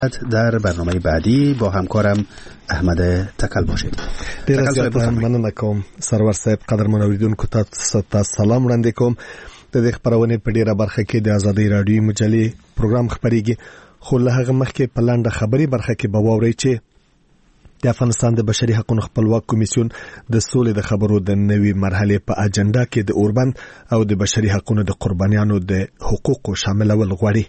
در برنامه بعدی با همکارم احمد تکل باشید. ډیر زیات مننه کوم سرور صاحب. قدرمن اوریدونکو تاسو ته سلام وړاندې کوم. د دې خبرونه په ډیره برخه کې د ازادي رادیو مجلې پروګرام خبريږي، خو له هغه مخکې په لاندې خبري برخه کې به واورئ چې د افغانستان د بشري حقوقو خپلواک کمیسیون د سولې د خبرو د نوې مرحله په اجنډا کې د اوربند او د بشري حقوقو د قربانیانو د حقوقو شاملول غواړي.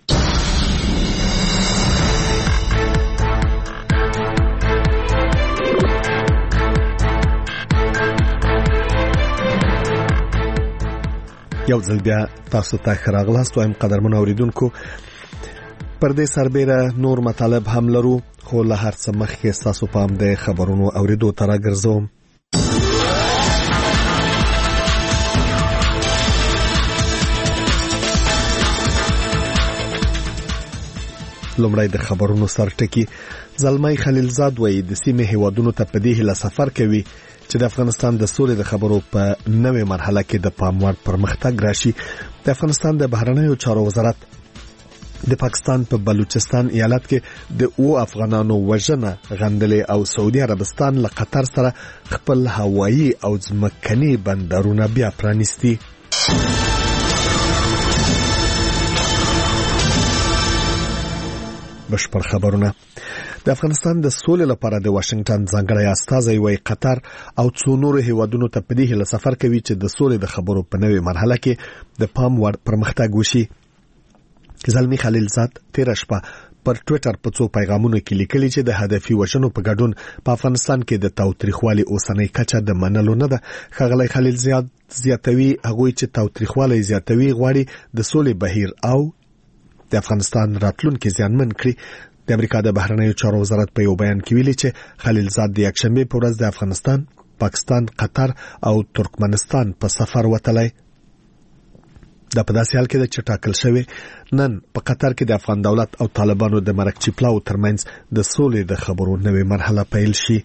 یو ځل بیا تاسو ته راغلاست وایم قدرمن اوریدونکو. پر دې سربېره نور مطالب هم لرو، خو له هر څه مخکې تاسو پام د خبرونو اوریدو ته راګرځوم. لومړی د خبرونو سرټکی. زلمی خلیلزاد وایي د سیمې هیوادونو ته په دې هیله سفر کوي چې د افغانستان د سولې د خبرو په نوې مرحله کې د پام وړ پرمختګ راشي. د افغانستان د بهرنیو چارو وزارت د پاکستان په بلوچستان ایالت کې د افغانانو وژنه غندلې او سعودي عربستان له قطر سره خپل هوایي او ځمکني بندرونه بیا پرانیستي. بشپړ خبرونه. د افغانستان د سولې لپاره د واشنگټن ځانګړی استازی وایي قطر او څو نور هیوادونو ته په دې هیله سفر کوي چې د سولې د خبرو په نوې مرحله کې د پام وړ پرمختګ وشي. زلمی خلیلزاد تیر شپه پر ټوئیټر په څو پیغامونو کې لیکلي چې د هدفي وژنو په ګډون په افغانستان کې د تاوتریخوالي اوسنۍ کچه د منلو نه ده. ښاغلی خلیلزاد زیاتوي هغوی چې تاوتریخوالي زیاتوي غواړي د سولې بهیر او د افغانستان راتلونکي زیانمن کړي. د امریکا د بهرنیو چارو وزارت په یو بیان کې ویلي چې خلیلزاد د یکشنبه په ورځ د افغانستان، پاکستان، قطر او ترکمنستان په سفر وتلی. دا په داسې حال کې ده چې ټاکل شوی نن په قطر کې د افغان دولت او طالبانو د مرکچی پلاو ترمنځ د سولې د خبرو نوې مرحله پیل شي.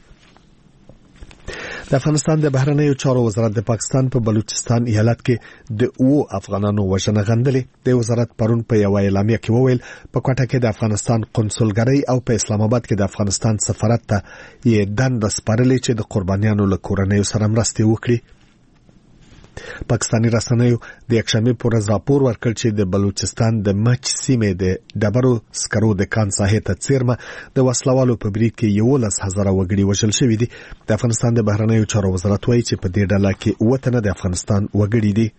د افغانستان د بهرنیو چارو وزارت د پاکستان په بلوچستان ایالت کې د افغانانو وژنه غندلې. د وزارت پرون په یو اعلامیه کې وویل په کوټه کې د افغانستان قونسلګرۍ او په اسلام آباد کې د افغانستان سفارت ته یې دنده سپارلې چې د قربانیانو له کورنیو سره مرستې وکړي. پاکستاني رسنیو د یکشنبه په ورځ راپور ورکړ چې د بلوچستان د مچ سیمې د ډبرو سکرو د کان ساحې ته څیرمه د وسلوالو په برید کې 11,000 وګړي وژل شوي دي. د افغانستان د بهرنیو چارو وزارت وایي چې په دې ډله کې 9 تنه د افغانستان وګړي دي.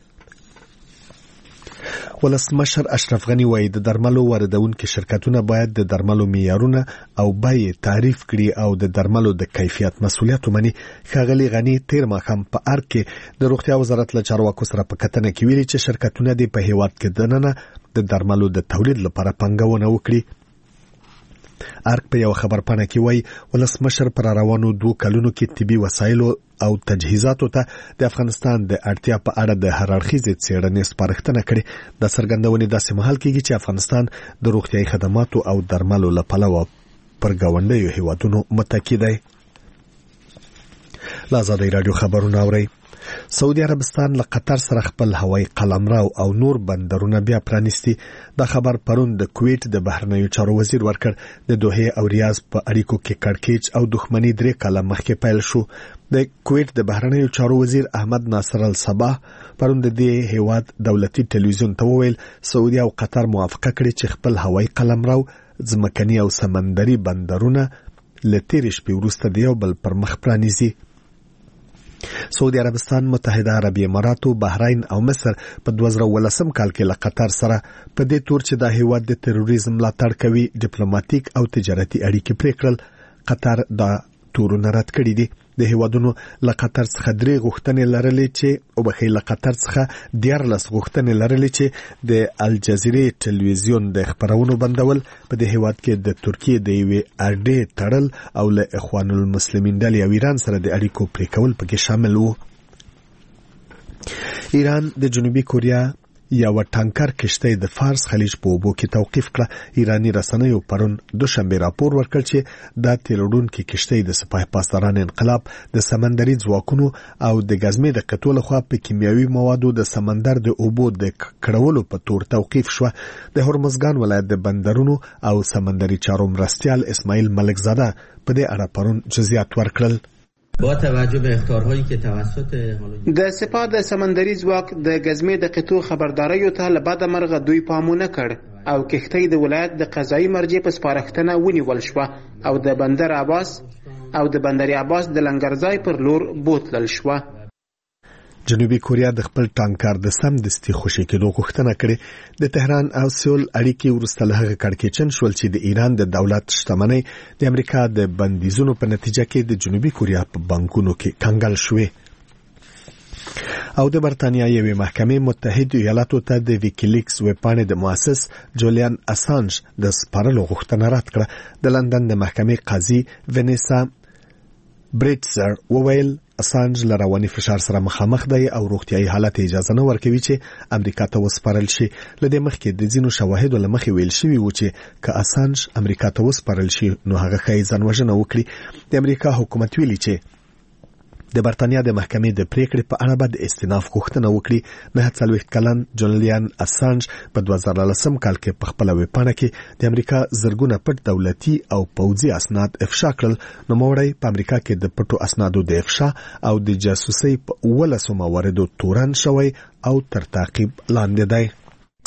ولسمشر اشرف غنی وایي د درملو واردونکو شرکتونه باید د درملو معیارونه او بیې تعریف کړي او د درملو د کیفیت مسؤلیت ومني. ښاغلی غنی تیر ماښام په ارګ کې د روغتیا وزارت له چارواکو سره په کتنه کې ویلي چې شرکتونه د په هیواد کې دننه د درملو د تولید لپاره پنګونه وکړي. ارګ په یو خبرپاڼه کې وایي ولسمشر پر روانو 2 کلونو کې طبي وسایلو او تجهیزاتو ته د افغانستان د اړتیا په اړه د هر اړخیزې څېړنې سپارښتنه کړې. د څرګندونې داسې مهال کېږي چې افغانستان د روغتیايي خدماتو او درملو له پلوه پر ګاونډیو هیوادونو متکی دی. له ازادي رادیو خبرونه اورئ. سعودي عربستان له قطر سره خپل هوایي قلمرو او نور بندرونه بیا پرانیستي. دا خبر پرون د کویت د بهرنیو چارو وزیر ورکړ. د دوحه او ریاض په اړیکو کې کړکېچ او دښمنی 3 کاله مخکې پیل شو. د کویت د بهرنیو چارو وزیر احمد ناصر الصباح پرون د دې هیواد دولتي ټلویزیون ته وویل سعودي او قطر موافقه کړې چې خپل هوایي قلمرو، ځمکني او سمندري بندرونه له تیر شپې وروسته د یو بل پر مخ پرانیزي. سعودي عربستان، متحده عربي امارات، بحرین او مصر په 2013 کال کې له قطر سره په دې تور چې د هیواد د تروریزم ملاتړ کوي ډیپلوماټیک او تجارتي اړیکې پرې کړل. قطر دا تورونه رد کړي دي. د هیوادونو له قطر څخه 3 غوښتنې لرلې چې له قطر څخه 14 غوښتنې لرلې چې د الجزیرې ټلویزیون د خبرونو بندول، په دې هیواد کې د ترکیه د یوې اډې تړل او له اخوان المسلمین ډلې او ایران سره د اړیکو پرې کول پکې شامل وو. ایران د جنوبي کوریا یو ټانکر کشته د فارس خلیج په اوبو کې توقیف کړه. ایرانی رسنیو پرون دوشنبه راپور ورکړ چې دا تیروډونکو کشته د سپاه پاسداران انقلاب د سمندري ځواکونو او د غزمې د قطو لخوا په کیمیاوي موادو د سمندر د اوبو د کړولو په تور توقیف شو. د هرمزګان ولایت د بندرونو او سمندري چارو مرستیال اسماعیل ملکزاده په دې اړه پرون جزئیات ورکړل. با توجه به اخطارهایی که توسط د سپاه د سمندري ځواک د غزمې د قطو خبرداریو ته له بعد مرغه دوی پامونه کړ او کښتۍ د ولایت د قضایي مرجع په سپارښتنه ونیول شو او د بندر عباس د لنګرځای پر لور بوتلل شو. جنوبي کوریا د خپل ټانکر د سمدستي خوشي کېدو غوښتنه کړې. د تهران او سیول اړیکې وروسته له هغه کړکېچن شول چې د ایران د دولت شتمنۍ د امریکا د بندیزونو په نتیجه کې د جنوبي کوریا په بانکونو کې کنګل شوې. او د برتانیا یوې محکمې متحد ایالاتو ته د ویکیلیکس ویبپاڼې د مؤسس جولیان اسانج د سپارلو غوښتنه رد کړه. د لندن د محکمې قاضي ونیسا بریټزر وویل اسانج له رواني فشار سره مخامخ دی او روغتيایي حالت اجازه نه ورکوي چې امریکا ته وسپارل شي. لدې مخکې د ځینو شواهدو له مخې ویل شوی و چې که اسانج امریکا ته وسپارل شي نو هغه ښایي ځانوژنه وکړي. د امریکا حکومت ویلي چې د برتانیا د محکمې د پریکړې په اړه به استئناف غوښتنه وکړي. 49 کلن جولیان اسانج په 2013 کال کې په خپل ویبپاڼه کې د امریکا زرګونه پټ دولتي او پوځي اسناد افشا کړل. نو موړی په امریکا کې د پټو اسنادو د افشا او د جاسوسي په 18 مواردو تورن شوی او تر تعقیب لاندې دی.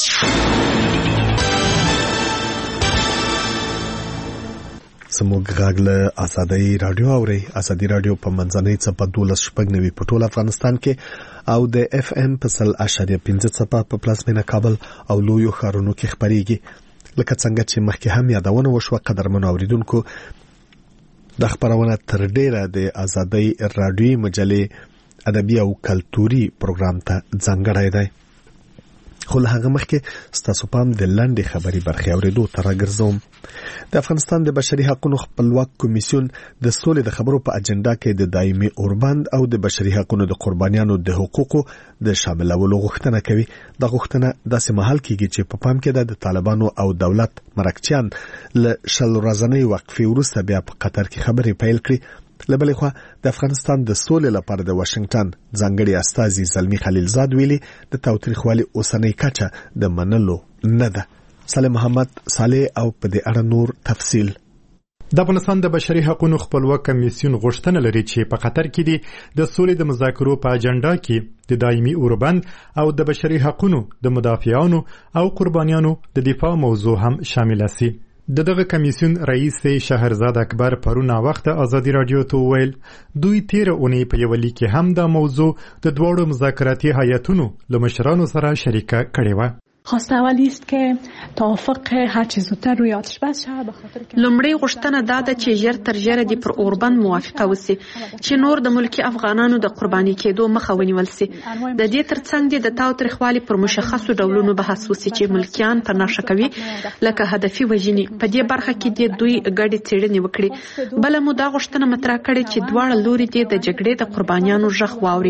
سموږ غاغله ازادي رادیو اوري. ازادي رادیو په منځنۍ څپه 12.9 په ټول افغانستان کې او د اف ام په 100.5 څپه په پلازمینه کابل او لویو ښارونو کې خبريږي. لکه څنګه چې مخکې هم یادونه وشوه قدرمنو اوریدونکو د خبرونه تر ډیره د ازادي رادیو مجلې ادبي او کلتوري پروګرام ته ځانګړی دی. خو له هغه مخکې ستاسو پام د لاندې خبري برخې اوریدو ته راګرځوم. د افغانستان د بشري حقوقو خپلواک کمیسیون د سولې د خبرو په اجنډا کې د دایمي اوربند او د بشري حقوقو د قربانیانو د حقوقو د شاملولو غوښتنه کوي. د غوښتنه داسې مهال کېږي چې په پام کې د طالبانو او دولت مرکچیان له شل ورځنۍ وقفې وروسته بیا په قطر کې خبرې پیل کړې. لبلې خو د افغانستان د سولې لپاره د واشنگټن ځانګړي استازي زلمی خلیلزاد ویلي د تاوتریخوالي اوسنۍ کچه د منلو نه ده. صالح محمد صالح او په دې اړه نور تفصیل. د افغانستان د بشري حقوقو خپلواک کمیسیون غوښتنه لري چې په قطر کې د سولې د مذاکرو په اجنډا کې د دایمي اوربند او د بشري حقوقو د مدافعانو او قربانیانو د دفاع موضوع هم شامل شي. دغه کمیسیون رئیس شهرزاد اکبر پرونه وخت ازادي رادیو ته ویل دوی 13 اونۍ په یو لیک کې هم دا موضوع د دوړو مذاکراتي هیئتونو له مشرانو سره شریکه کړې و. خواسته اولی است که توافق هر چه زودتر روی آتش بس شود به خاطر که لومړی غوښتنه دا ده چې ژر تر ژره د پر اوربند موافقه وسی چې نور د ملکی افغانانو د قرباني کېدو مخه ونیول سي. د دې ترڅنګ د تاوتریخوالي پر مشخصو ډولونو بحث وسی چې ملکیان په نشه کوي لکه هدفي وژنې. په دې برخه کې د دوی ګډې څېړنې وکړي. بل مو دا غوښتنه مطرح کړې چې دواړه لوري د جګړې د قربانیانو ژغ واوري.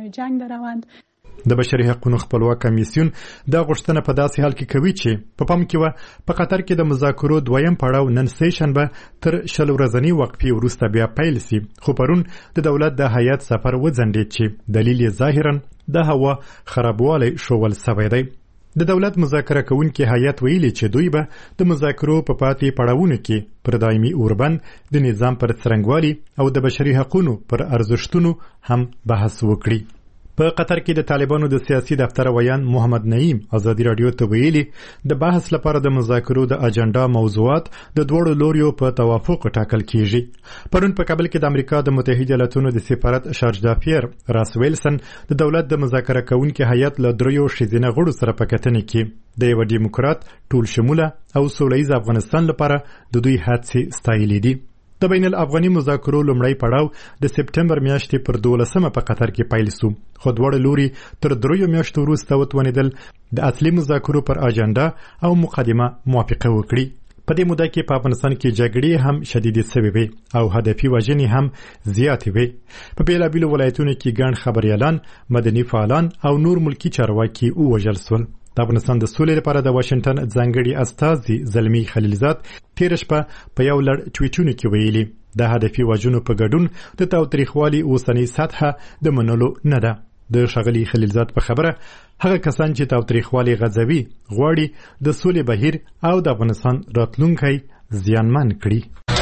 د بشري حقوقو خپلواک کمیسیون دا غوښتنه په داسې حال کې کوي چې په پام کې و په قطر کې د مذاکرو دویم پړاو نن سه شنبه تر شل ورځنی وقفې وروسته بیا پیل سي. خو پرون د دولت د هیئت سفر وځنډید چې دلیل یې ظاهرا د هوا خرابوالی شوول سوی دی. د دولت مذاکره کوونکي هیئت ویلي چې دوی به د مذاکرو په پاتې پړاوونو کې پر دایمي اوربند د نظام پر څرنګوالي او د بشري حقوقو پر ارزښتونو هم بحث وکړي. په قطر کې د طالبانو د سیاسي دفتر ویان محمد نعیم ازادي رادیو ته ویلي د بحث لپاره د مذاکرو د اجنډا موضوعات د دوړو لوریو په توافق ټاکل کیږي. پرون په کابل کې د امریکا د متحده ایالاتونو د سفارت شارج دافیر راس ویلسن د دولت د مذاکره کوونکي هیئت له دریو شیزینه غړو سره په کتنې کې د یو دیموکرات ټول شموله او سولهییز افغانستان لپاره د دوی هڅې ستایلې دي. د بین الافغاني مذاکرو لومړی پړاو د سپټمبر میاشتې پر 12 په قطر کې پیل شو. خو دواړه لوري تر 3 میاشتو وروسته وتوانېدل د اصلي مذاکرو پر اجنډا او مقدمه موافقه وکړي. په دې موده کې په افغانستان کې جګړې هم شدیدې شوې وې او هدفي وژنې هم زیاتې وې. په بیلابیلو ولایتونو کې ګڼ خبریالان، مدني فعالان او نور ملکي چارواکي ووژل شول. د افغانستان د سولې لپاره د واشنگټن ځانګړي استازي زلمي خلیلزاد تېره شپه په یو لړ ټویټونو کې ویلي د هدفي وژنو په ګډون د تاوتریخوالي اوسنۍ سطحه د منلو نه ده. د ښاغلي خلیلزاد په خبره هغه کسان چې تاوتریخوالي غځوي غواړي د سولې بهیر او د افغانستان راتلونکی زیانمن کړي.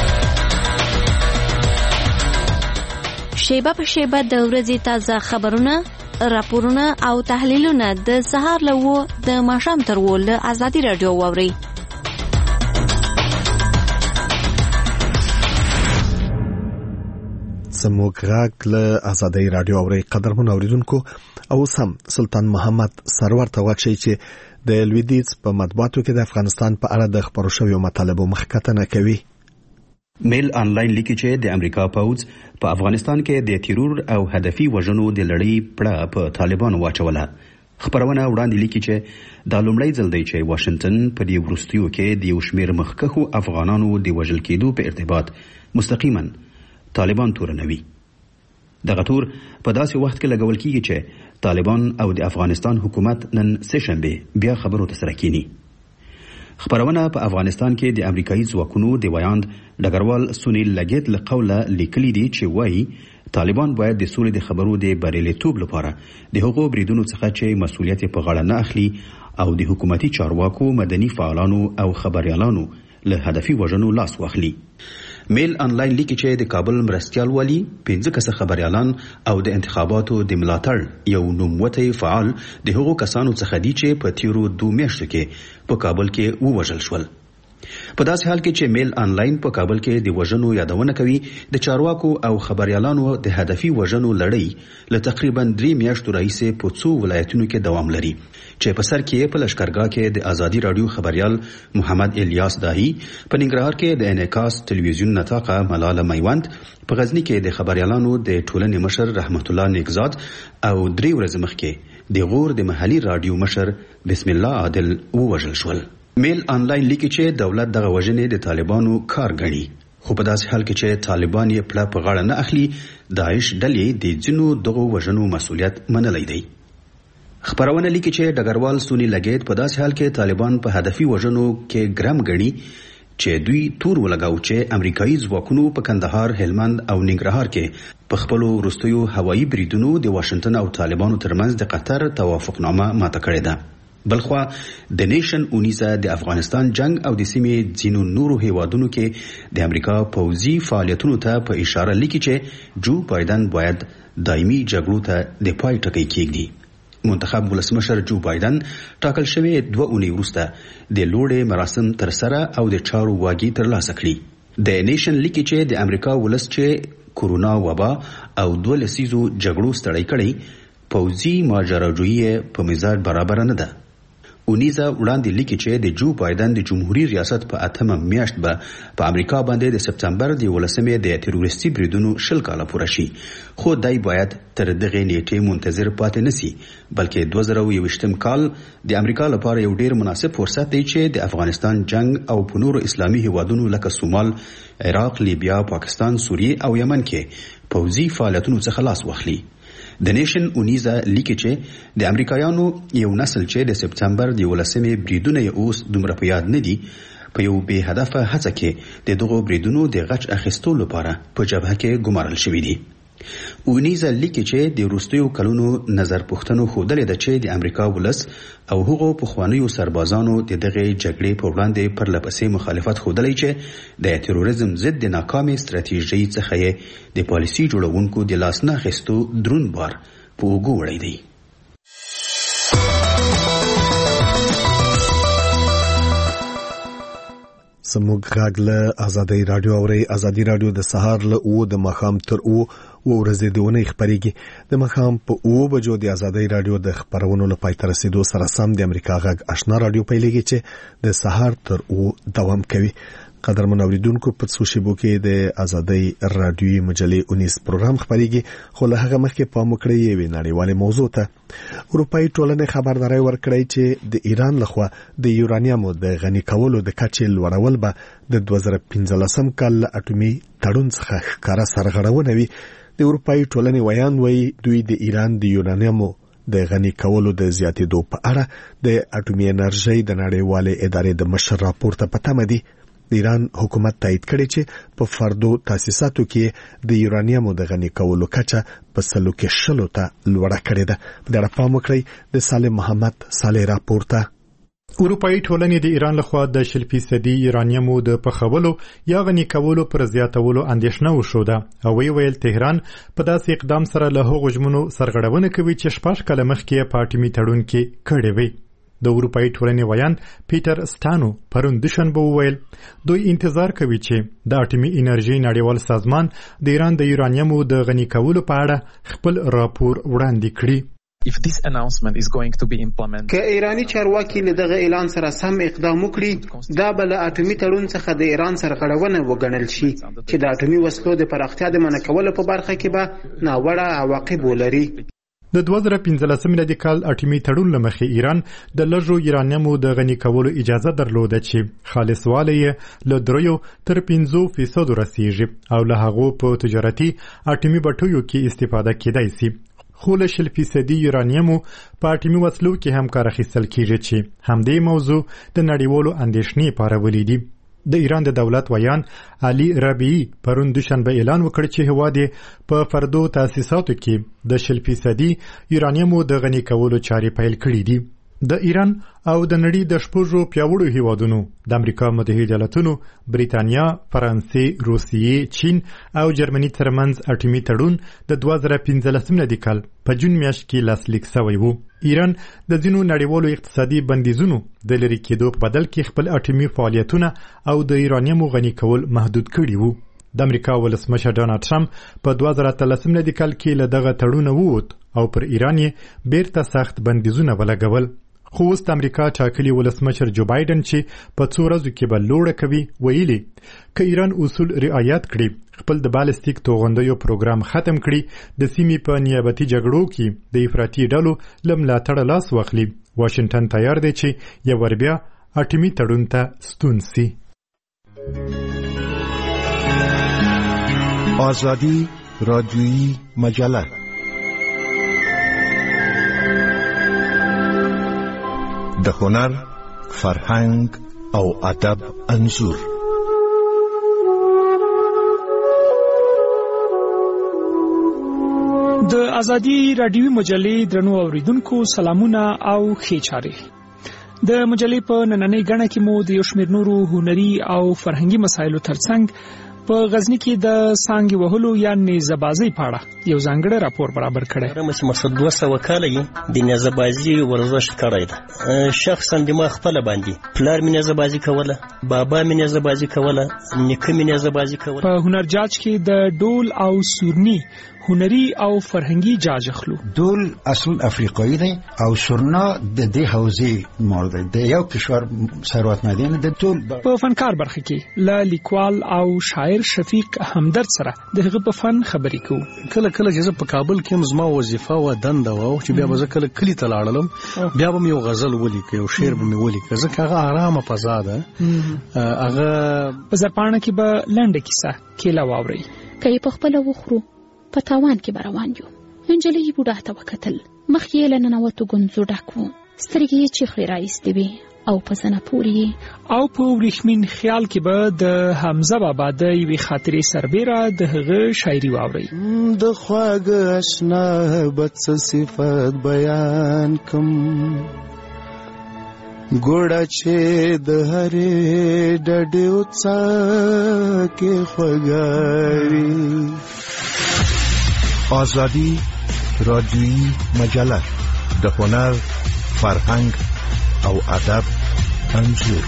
شیبه په شیبه د ورځې تازه خبرونه، راپورونه او تحلیلونه د سهار له 9 د ماښام تر 10 له آزادي رادیو واوري. زموږ غږ له آزادي رادیو اوري. قدرمن اوریدونکو، او سم سلطان محمد سرور ته واکشي چې د لویدیز په مطبوعاتو کې د افغانستان په اړه د خبرو شویو مطالبو مخکتنه کوي. میل آنلاین لیکي چې د امریکا پوځ په افغانستان کې د تیرور او هدفي وژنو د لړۍ پړه په طالبانو واچوله. خبرونه وړاندې لیکي چې دا لومړی ځل دی چې واشنگټن په دې وروستیو کې د یو شمېر مخکښو افغانانو د وژل کېدو په ارتباط مستقیما طالبان تورنوي. دغه تور په داسې وخت کې لګول کېږي چې طالبان او د افغانستان حکومت نن سه‌شنبه بیا خبرو ته سره کېني. خبرونه په افغانستان کې د امریکایي ځواکونو د ویاند ډګروال سونیل لګیت له قوله لیکلي دي چې وایي طالبان باید د سولې د خبرو د بریالیتوب لپاره د هغو بریدونو څخه چې مسؤلیت په غاړه نه اخلي او د حکومتي چارواکو، مدني فعالانو او خبريالانو له هدفي وژنو لاس واخلي. میل آنلاین لیکي چې د کابل مرستیال والی 15 کسه خبريالان او د انتخاباتو د ملاتړ یو نوموتی فعال د هغو کسانو څخه دي چې په تیرو 2 میاشتو کې په کابل کې ووژل شول. په داسې حال کې چې میل آنلاین په کابل کې د وژنو یادونه کوي، د چارواکو او خبريالانو د هدفي وژنو لړۍ له تقریبا 3 میاشتو راهیسې په څو ولایتونو کې دوام لري چې په سر کې په لشکرګاه کې د آزادي رادیو خبريال محمد الیاس داهی، په ننګرهار کې د انعکاس ټلویزیون نطاقه ملاله میوند، په غزنی کې د خبريالانو د ټولنې مشر رحمت الله نیکزاد او 3 ورځې مخکې د غور د محلي رادیو مشر بسم الله عادل ووژل شول. میل آنلاین لیکي چې دولت دغه وژنې د طالبانو کار غني، خو په داسې حال کې چې طالبان یې پړه په غاړه نه اخلي، داعش ډلې د ځینو دغه وژنو مسؤلیت منلی دی. خبرونه لیکي چې ډګروال سونی لګیت په داسې حال کې طالبان په هدفي وژنو کې ګرم غني چې دوی تور ولګاو چې امریکایي ځواکونو په کندهار، هلمند او ننګرهار کې په خپل وروستیو هوایي بریدونو د واشنگټن او طالبانو ترمنځ د قطر توافقنامه ماته کړې ده. بلخوا د نیشن اونیزه د افغانستان جنگ او د سیمې ځینو نورو هیوادونو کې د امریکا پوځي فعالیتونو ته په اشاره لیکي چې جو بایدن باید دایمي جګړو ته د پای ټکی کېږدي. منتخب ولسمشر جو بایدن ټاکل شوی 2 اونۍ وروسته د لوړې مراسم تر سره او د چارو واګي ترلاسه کړي. د نیشن لیکي چې د امریکا ولس چې کورونا وبا او 2 لسیزو جګړو ستړی کړي، پوځي ماجراجویي په مزاج برابر نه ده. اونیزه وړاندې لیکي چې د جو بایدن د جمهوریت ریاست په 8مه میاشت به په امریکا باندې د سپتمبر د 18مې د تروریستي بریدونو 10 کاله پوره شي، خو دای باید تر دغه نیټه منتظر پاتې نسی، بلکې 2021م کال د امریکا لپاره یو ډیر مناسب فرصت دی چې د افغانستان جنگ او په نورو اسلامي هیوادونو لکه سومال، عراق، لیبیا، پاکستان، سوریه او یمن کې پوځي فعالیتونو څخه لاس واخلي. د نیشن اونیزه لیکي چې د امریکایانو یو نسل چې د سپتمبر د 18مې بریدونه یې اوس دومره په یاد نه دي، په یو بې هدفه هڅه کې د دغو بریدونو د غچ اخیستلو لپاره په جبهه کې ګمارل شوي دي. اونیزه لیکي چې د وروستیو کلونو نظر پوښتنو ښودلې ده چې د امریکا ولس او هغو پخوانیو سربازانو د دغه جګړې په وړاندې پرلپسې مخالفت ښودلی چې د تروریزم ضد د ناکامې ستراتیژۍ څخه یې د پالیسي جوړونکو د لاس نه اخیستو دروند بار په اوږو وړی دی. زموږ غږ له آزادي رادیو اوري. آزادي رادیو د سهار له 9 د ماښام تر 9 ورځې د ونې خبريږي. د ماښام په 9 بجو د آزادي رادیو د خبرونو لپاره تر رسیدو سره سم د امریکا غږ آشنا رادیو پیلېږي چې د سهار تر 9 دوام کوي. قدرمن اوریدونکو په څو شیبو کې د ازادۍ رادیوي مجلې 19 پروګرام خبريږي خو له هغه مخکې پام وکړئ یوې نړیوالې موضوع ته. اروپאי ټولنې خبرداري ورکړې چې د ایران لخوا د یورانیمو د غني کولو د کچې لوړول به د 2015 کال اټومي تړون څخه ښکارا سرغړونه وي. د اروپאי ټولنې ویان وایي دوی د ایران د یورانیمو د غني کولو د زیاتېدو په اړه د اټومي انرژي د نړیوالې ادارې د مشر راپور ته پته مدي. د ایران حکومت تایید کړی چې په فردو تاسیساتو کې د یورانیمو د غني کولو کچه په 100 ته لوړه کړې ده. په دې اړه پام وکړئ د سالم محمد صالح راپور ته. اروپאי ټولنې د ایران لخوا د 100% یورانیمو د پخولو یا غني کولو پر زیاتولو اندېښنه وښوده او ویل تهران په داسې اقدام سره له هغو ژمنو سرغړونه کوي چې 6 کاله مخکې په اټومي تړون کې کړې وي. د اروپאי ټولنې ویان پیټر سټانو پرون دوشنبه وویل دوی انتظار کوي چې د اټومي انرژي نړیوال سازمان د ایران د یورانیمو د غني کولو په اړه خپل راپور وړاندې کړي. If this announcement is going to be implemented, که ایرانی چارواکي له دغه اعلان سره سم اقدام وکړي دا به له اټومي تړون څخه د ایران سرغړونه وګڼل شي چې د اټومي وسلو د پراختیا د منع کولو په برخه کې به ناوړه عواقب ولري. د 2015 میلادي کال اټومي تړون لمخې ایران د لږو یورانیمو د غني کولو اجازه درلوده چې خالص والی له 3 تر 5% رسیږي او له هغو په تجارتي اټومي بټیو کې استفاده کېدای شي. خو له 100% یورانیمو په اټومي وسلو کې هم کار اخیستل کېږي چې همدې موضوع د نړیوالو اندېښنې پارولې دي. د ایران د دولت ویان علي ربیعي پرون دوشنبه اعلان وکړ چې هواد په فردو تاسیساتو کې د 100% یورانیمو د غني کولو چارې پیل کړې دي. د ایران او د نړۍ د شپږو پیاوړو هیوادونو د امریکا متحده ایالاتونو، بریتانیا، فرانسې، روسیې، چین او جرمني ترمنځ اټومي تړون د 2015 میلادي کال په جون میاشت کې لاسلیک شوی و. ایران د ځینو نړیوالو اقتصادي بندیزونو د لرې کېدو په بدل کې خپل اټومي فعالیتونه او د یورانیمو غني کول محدود کړي وو. د امریکا ولسمشر ډونالد ټرمپ په 2013 میلادي کال کې له دغه تړونه ووت او پر ایران یې بیرته سخت بندیزونه ولګول. خو اوس د امریکا ټاکلي ولسمشر جو بایدن چې په 2 ورځو کې به لوړه کوي ویلي که ایران اصول رعایت کړي خپل د بالستیک توغندیو پروګرام ختم کړي د سیمې په نیابتي جګړو کې د افراطي ډلو له ملاتړه لاس واخلي. واشنگټن تیار دی چې یو ور بیا اټومي تړون ته ستون سي. آزادی رادیویی مجله د هنر، فرهنګ او ادب انځور. د ازادي رادیوي مجلې درنو اوریدونکو سلامونه او ښې چارې. د مجلې په نننۍ غړنه کې مو د یو شمېر نورو هنري او فرهنګي مسایلو ترڅنګ په غزنی کې د سانګي وهلو یا نیزه‌بازۍ په اړه یو ځانګړی راپور برابر کړی. مقصد 200 کاله یې د نیزه‌بازۍ ورزش کړی دی. شخصا د ما خپل باندې پلار مې نیزه‌بازي کوله، بابا مې نیزه‌بازي کوله، نیکه مې نیزه‌بازي کوله. په هنر جاج کې د ډول او سورني هنري او فرهنګي جاج اخلو. ډول اصل افریقایی دی او سورنا د دې حوزې مورد دی. د یو کشور ثروتمندان د ټول په فنکار برخه کې ل لیکوال او شاعر شفیق همدرد سره دغه په فن خبرې کوو. کله چې په کابل کې زما وظیفه و دنده و چې بیا به کله کلی ته لاړم بیا به یو غزل ولیکم، یو شعر به مې ولیکم، ځکه هغه آرامه فضا ده. هغه په زرپاڼه کې به لنډه کیسه کېله واوري کوي په خپل وخرو په تاوان کې بروان یو. انجلۍ بوډا ته وکتل، مخ یې له ننوتو ګونځو ډک و، سترګې یې چیخلې راایستې وې او په زنه پورې او په وریښمین خیال کې به د حمزه بابا د یوې خاطرې سربیره د هغه شاعري واورئ. د خواږه اشنا بد څه صفت بیان کم، ګوړه چې د هرې ډډې وڅا کې خوږاوي. آزادی رادیویی مجله د هنر، فرهنګ او ادب انځور.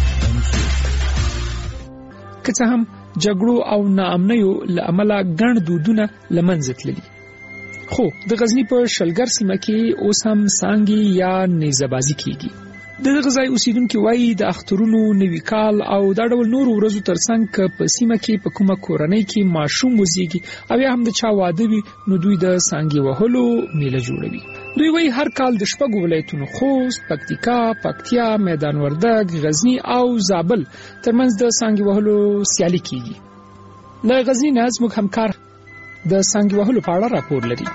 که څه هم جګړو او ناامنیو له امله ګڼ دودونه له منځه تللي، خو د غزني په شلګر سیمه کې اوس هم سانګي یا نیزه‌بازي کیږي. دغه ځای اوسیدونکو وایي د اخترونو نوي کال او دا ډول نور ورځو ترڅنګ په سیمه کې په کومه کورنۍ کې ماشوم وزیږي او یا هم د چا واده وي نو دوی د سانګې وهلو میله جوړوي. دوی وایي هر کال د 6 ولایتونو خوست، پکتیکا، پکتیا، میدان وردګ، غزنی او زابل ترمنځ د سانګې وهلو سیالي کیږي. له غزنی نه زموږ همکار د سانګې وهلو په اړه راپور لري.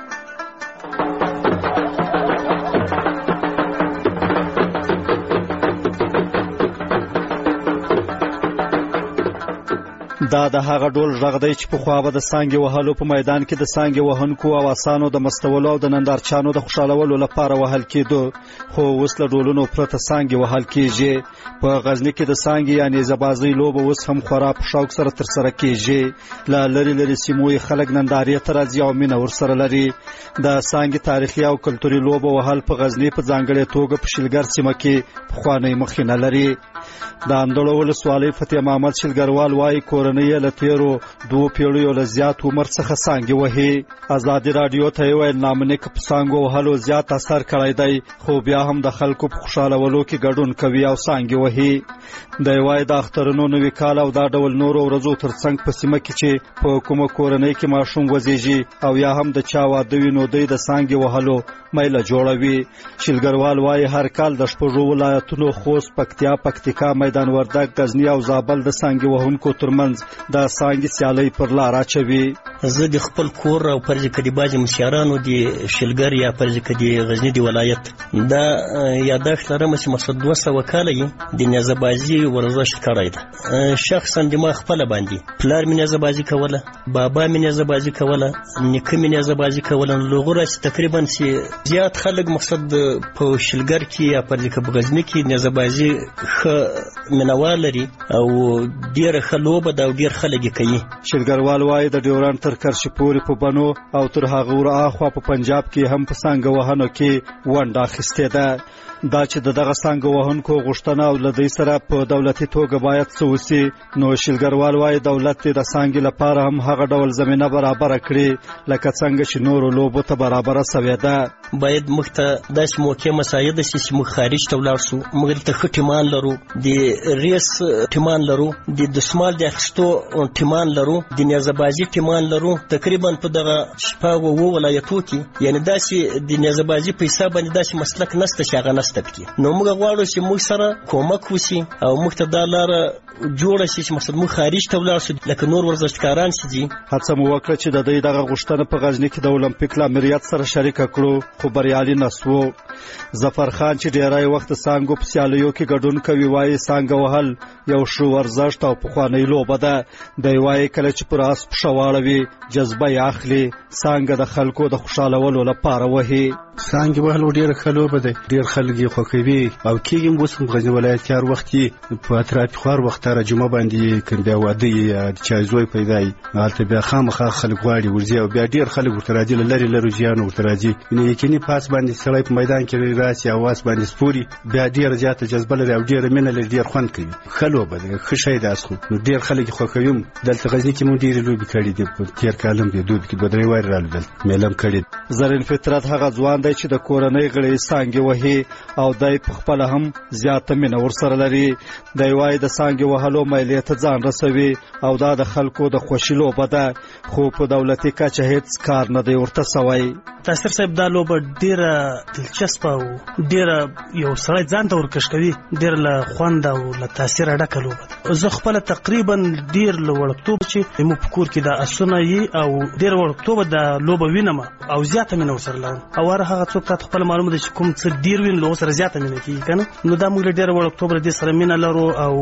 دا د هغه ډول غږ دی چې پخوا به د سانګې وهلو په میدان کې د سانګې وهونکو او آسانو د مستولو او د نندارچانو د خوشحالولو لپاره وهل کېدو، خو اوس له ډولونو پرته سانګې وهل کېږي. په غزني کې د سانګې یا نیزه‌بازۍ لوبه اوس هم خورا په شوق سره ترسره کېږي. له لرې لرې سیمو خلک نندارې ته راځي او مینه ورسره لري. د سانګې تاریخي او کلتوري لوبه وهل په غزني په ځانګړې توګه په شلګر سیمه کې پخوانی مخینه لري. د اندړو ولسوالۍ فتح محمد شلګروال وایي کورنۍ له تیرو 2 پیړیو له زیات عمر څخه سانګې وهي. ازادي رادیو ته یې ویل نامنیک په سانګو وهلو زیات اثر کړی دی، خو بیا هم د خلکو په خوشحالولو کې ګډون کوي او سانګې وهي. دی وایي د اخترونو نوي کال او دا ډول نورو ورځو ترڅنګ په سیمه کې چې په کومه کورنۍ کې ماشوم وزیږي او یا هم د چا واده وي نو دوی د سانګې وهلو میله جوړوي. شلګروال وایي هر کال د 6 ولایتونو خوست، پکتیا، پکتیکا، میدان وردګ، غزنی او زابل د سانګې وهونکو ترمنځ د سانګې سیالۍ پر لار اچوي. زه د خپل کور او پرځ کدي باج مشیارانو د شلګر یا پرځ کدي غزنی دی ولایت دا یادښت لرم چې مقصد 200 کال یې د نیزه‌بازي ورزش کړی ده. شخصا د ما خپل باندې پلار مې نیزه‌بازي کوله، بابا مې نیزه‌بازي کوله، نیکه مې نیزه‌بازي کوله. لغوره تقریبا چې زیات خلک مقصد په شلګر کې یا پرځ کدي غزنی کې نیزه‌بازي خ منوال لري او ډیر خلوبه دا ډیر خلک کوي. شلګروال وایي د ډیورنډ تر کرشي پورې په بنو او تر هغه ور اخوا په پنجاب کې هم په سانګه وهنو کې ونډه اخیستې ده. دا چې دغه سانګه وهونکو غوښتنه او لدی سره په دولتي توګه باید څه وسی، نو شلګروال وایي دولت د سانګې لپاره هم هغه ډول زمينه برابر کړي لکه څنګه چې نورو لوبو ته برابر شوی ده. باید موږ ته داسې موقع مساعده شي چې موږ خارج ته ولاړ شو. موږ ته ټیمان لرو، د ریس ټیمان لرو، د دسمال د اخستو ټیمان لرو، د نیزه‌بازي ټیمان لرو. تقریبا په دغه 6 ولایتو کې یعنی داسې د نیزه‌بازي په حساب باندې داسې مسلک نشته چې هغه نشته پکې. نو موږ غواړو چې موږ سره کومک وشي او موږ ته دا لار جوړه شي چې مقصد موږ خارج ته ولاړ شو لکه نور ورزشکاران چې دي. هڅه مو وکړه چې د دې دغه غوښتنه په غزنی کې د اولمپیک لامریت سره شریک کړو، خو بریالي نسو. ظفر خان چې ډیری وخت سانګو په سیالیو کې ګډون کوي وایي سانګه وهل یو ښه ورزش او پخوانی لوبه ده. دی وایي کله چې پر اس پښواړوي جذبه یې اخلي، سانګه د خلکو د خوشحالولو لپاره وهي. سانګې وهل ډېره ښه لوبه ده، ډېر خلک یې خوښوي او کېږي اوس هم غزني ولایت کې هر وخت په اطرافي خوار وخت هره جمعه باندې که بیا واده یا چا زوی پیدا وي هلته بیا خامخا خلک غواړي ورځي او بیا ډېر خلک ورته راځي، له لرې لرې ځایانو ورته راځي. یقیني پاس باندې سړی په میدان کې راسي او واس باندې سپوري بیا ډېره زیاته جذبه لري او ډېره مینه لري، ډېر خوند کوي. ښه لوبه ده، ښه شی ده خو نو ډېر خلک یې خوښوي. دلته غزني کې مو ډېرې لوبې کړي دي، په تېر کال هم دې دوبي کې 2-3 وارې رالو دلته میله هم کړې. زرین فطرت هغه ځوان دی چې د کورنۍ غړي سانګې وهي او دی په خپله هم زیاته مینه ورسره لري. دی وایي د سانګې وهلو میلې ته ځان رسوي او دا د خلکو د خوښي لوبه ده، خو په دولتي کچه هیڅ کار نه دی ورته سوی. تاسر صاحب دا لوبه ډیره دلچسپه او ډیره یو سړی ځان ته ورکش کوي، ډیره له خوند او له تاثیر ډکه لوبه ده. زه خپل تقریبا ډیر له وړکتوب چې مو په کور کې د اسونه یي او ډیر وړکتوب د لوبه وینم او زیاته مینه ورسره لرم او هغه څوک ته خپل معلومه ده چې کوم څه ډیر وین له سره زیاته مینه کیږي کنه. نو دا موږ ډیر وړکتوب د سره مینه لرو او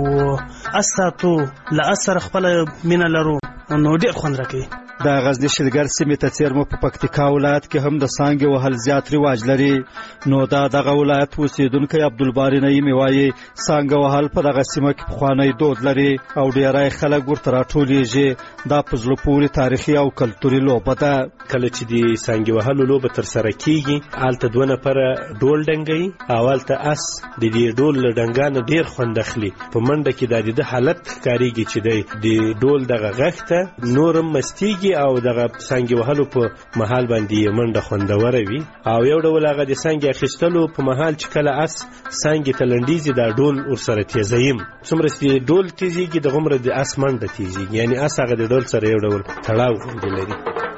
اساتو له اثر خپل مینه لرو نو ډیر خوند راکوي. د غزنی شلګر سیمې ته څیرمه په پکتیکا ولایت کې هم د سانګې وهل زیات رواج لري. نو دا دغه ولایت اوسیدونکی عبدالباری نعیمي وایي سانګه وهل په دغه سیمه کې پخوانی دود لري او ډیری خلک ورته راټولیږي. دا په زړه پورې تاریخي او کلتوري لوبه ده. کله چې د سانګې وهلو لوبه ترسره کیږي هلته 2 نفره ډول ډنګوي او هلته اس د دې ډول له ډنګانه ډیر خوند اخلي. په منډه کې د حالت ښکاریږي چې د ډول دغه غږ ته نورم مستیږي کیږي او دغه څانګې وهلو په مهال باندې منډه خوندوره وي او یو ډول هغه د څانګې اخیستلو په مهال چې کله اس څانګې ته لنډیږي دا ډول ورسره تیزوي څومره چې ډول تیزیږي دغومره د اس منډه تیزیږي یعنی اس هغه د ډول سره یو ډول تړاو غوندې لري.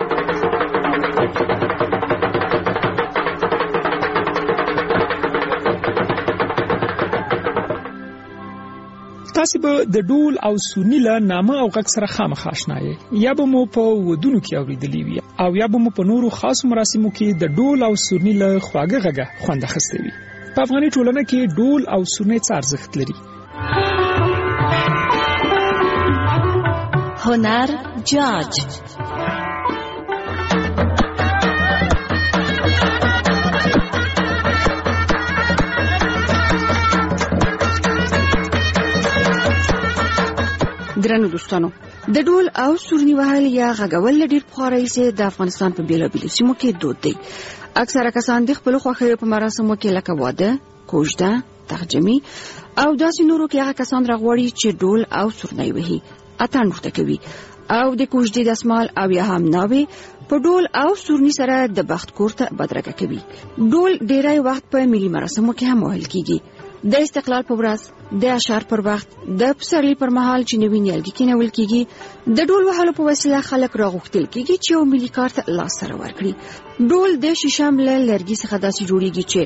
تاسو به د ډول او سورني له نامه او غږ سره خامخا آشنا یې یا به مو په ودونو کې اوریدلی وي او یا به مو په نورو خاص مراسمو کې د ډول او سورني له خواږه غږه خوند اخیستی وي. په افغاني ټولنه کې ډول او سورني څه ارزښت لري؟ هنر جاج درنو دوستانو د ډول او سورني وهل یا غږول ډیر پخوانی سي د افغانستان په بیلابیلو سیمو کې دود دی. اکثره کسان د خپل خوښیو په مراسمو کې لکه واده، کوژده، ترجمه او داسې نورو کې هغه کسان راغوري چې ډول او سورني وهي اتان ورته کوي او د کوژدې دسمال او یا هم ناوې په ډول او سورني سره د بخت کور ته بدرګه کوي. ډول ډیری وخت په ملي مراسمو کې هم وهل کیږي. د استقلال په ورځ، د اشعار پر وخت، د پسرلي پر مهال چې نوی نیالګي کېنول کیږي، د ډول وهلو په وسیله خلک راغوښتل کیږي چې یو ملي کارت لاس سره ورکړي. ډول د شیشم له لرګي څخه داسې جوړیږي چې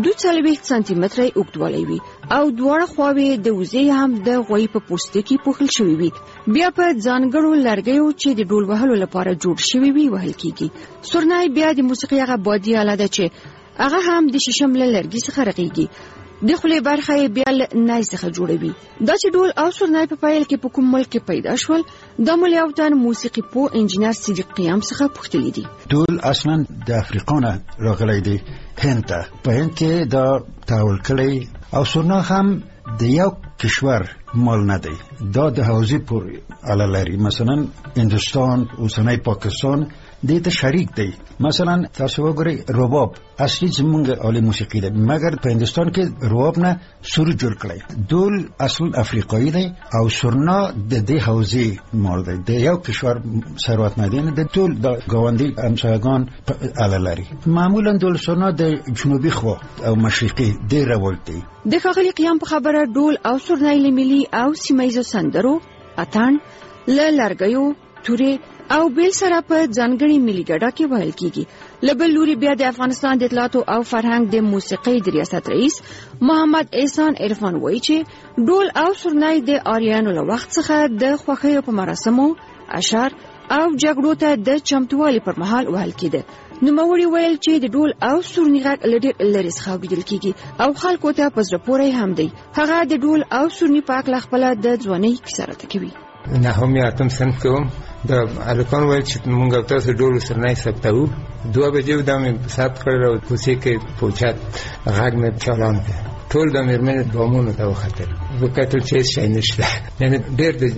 2 سانتي متره اوږدوالی وي او دواړه خواوې د وزې هم د غوی په پوستکي پوښل شوی وي. بیا په ځانګړو لرګیو چې د ډول وهلو لپاره جوړ شوی وي وهل کیږي. سورني بیا د موسیقي هغه بادي آله ده چې هغه هم د شیشم له لرګي څخه رغیږي. د خولې برخه یې بیا له نای څخه جوړوي. دا چې ډول او سورني په پیل کې په کوم ملک کې پیدا شول، د ملياوتان موسیقي پو انجینر صدیق قیام څخه پوښتلی دي. ډول اصلا د افریقا نه راغلی دی هند ته. په هند کې دا تحول کړی او سورنا هم د یو کشور مال نه دی. دا د حوزې پورې اړه لري. مثلا هندوستان، اوسنۍ پاکستان دې ته شریک دی. مثلا تاسو وګورئ رباب اصلي زمونږ عالی موسیقي ده، مګر په هندوستان کې رباب نه سور جوړ کړی. ډول اصل افریقایي دی او سورنا د دې حوزې مال دی. د یو کشور ثروت نه دی، د ټول د ګاونډي همسایگان اړه لري. معمولا ډول سورنا د جنوبي خوا او مشرقي ډېر رول دی. د ښاغلي قیام په خبره ډول او سورني له ملي او سیمایي سندرو، اتان، له لرګیو، تورې او بیل سره په ځانګړي ملي ګډا کې وهل کیږي. لبل لوري بیا د افغانستان د اطلاعات او فرهنګ د موسیقي د ریاست رئیس محمد احسان عرفان وایي چې ډول او سورني د آریانو له وخت څخه د خوښیو په مراسمو، اشعار او جګړو ته د چمتووالي پر مهال وهل کېده. نوموړي ویل چې د ډول او سورني غږ لري څخه اوریدل کیږي او خلکو ته په زړه پورې هم دی. هغه د ډول او سورني په اړه خپل د ځوانۍ کیسه راته کوي. نه هم یاتم سن کوم د الکان وایي چې موږ تاسو ډول سورني ثبتو 2 بجې د مې ثبت کړل او کوڅې کې پوښتنه غږ مې چالان کړ. ټول د مېرمنې دومونه ته وختل. وکړل چې شي نشته. یعنی ډېر د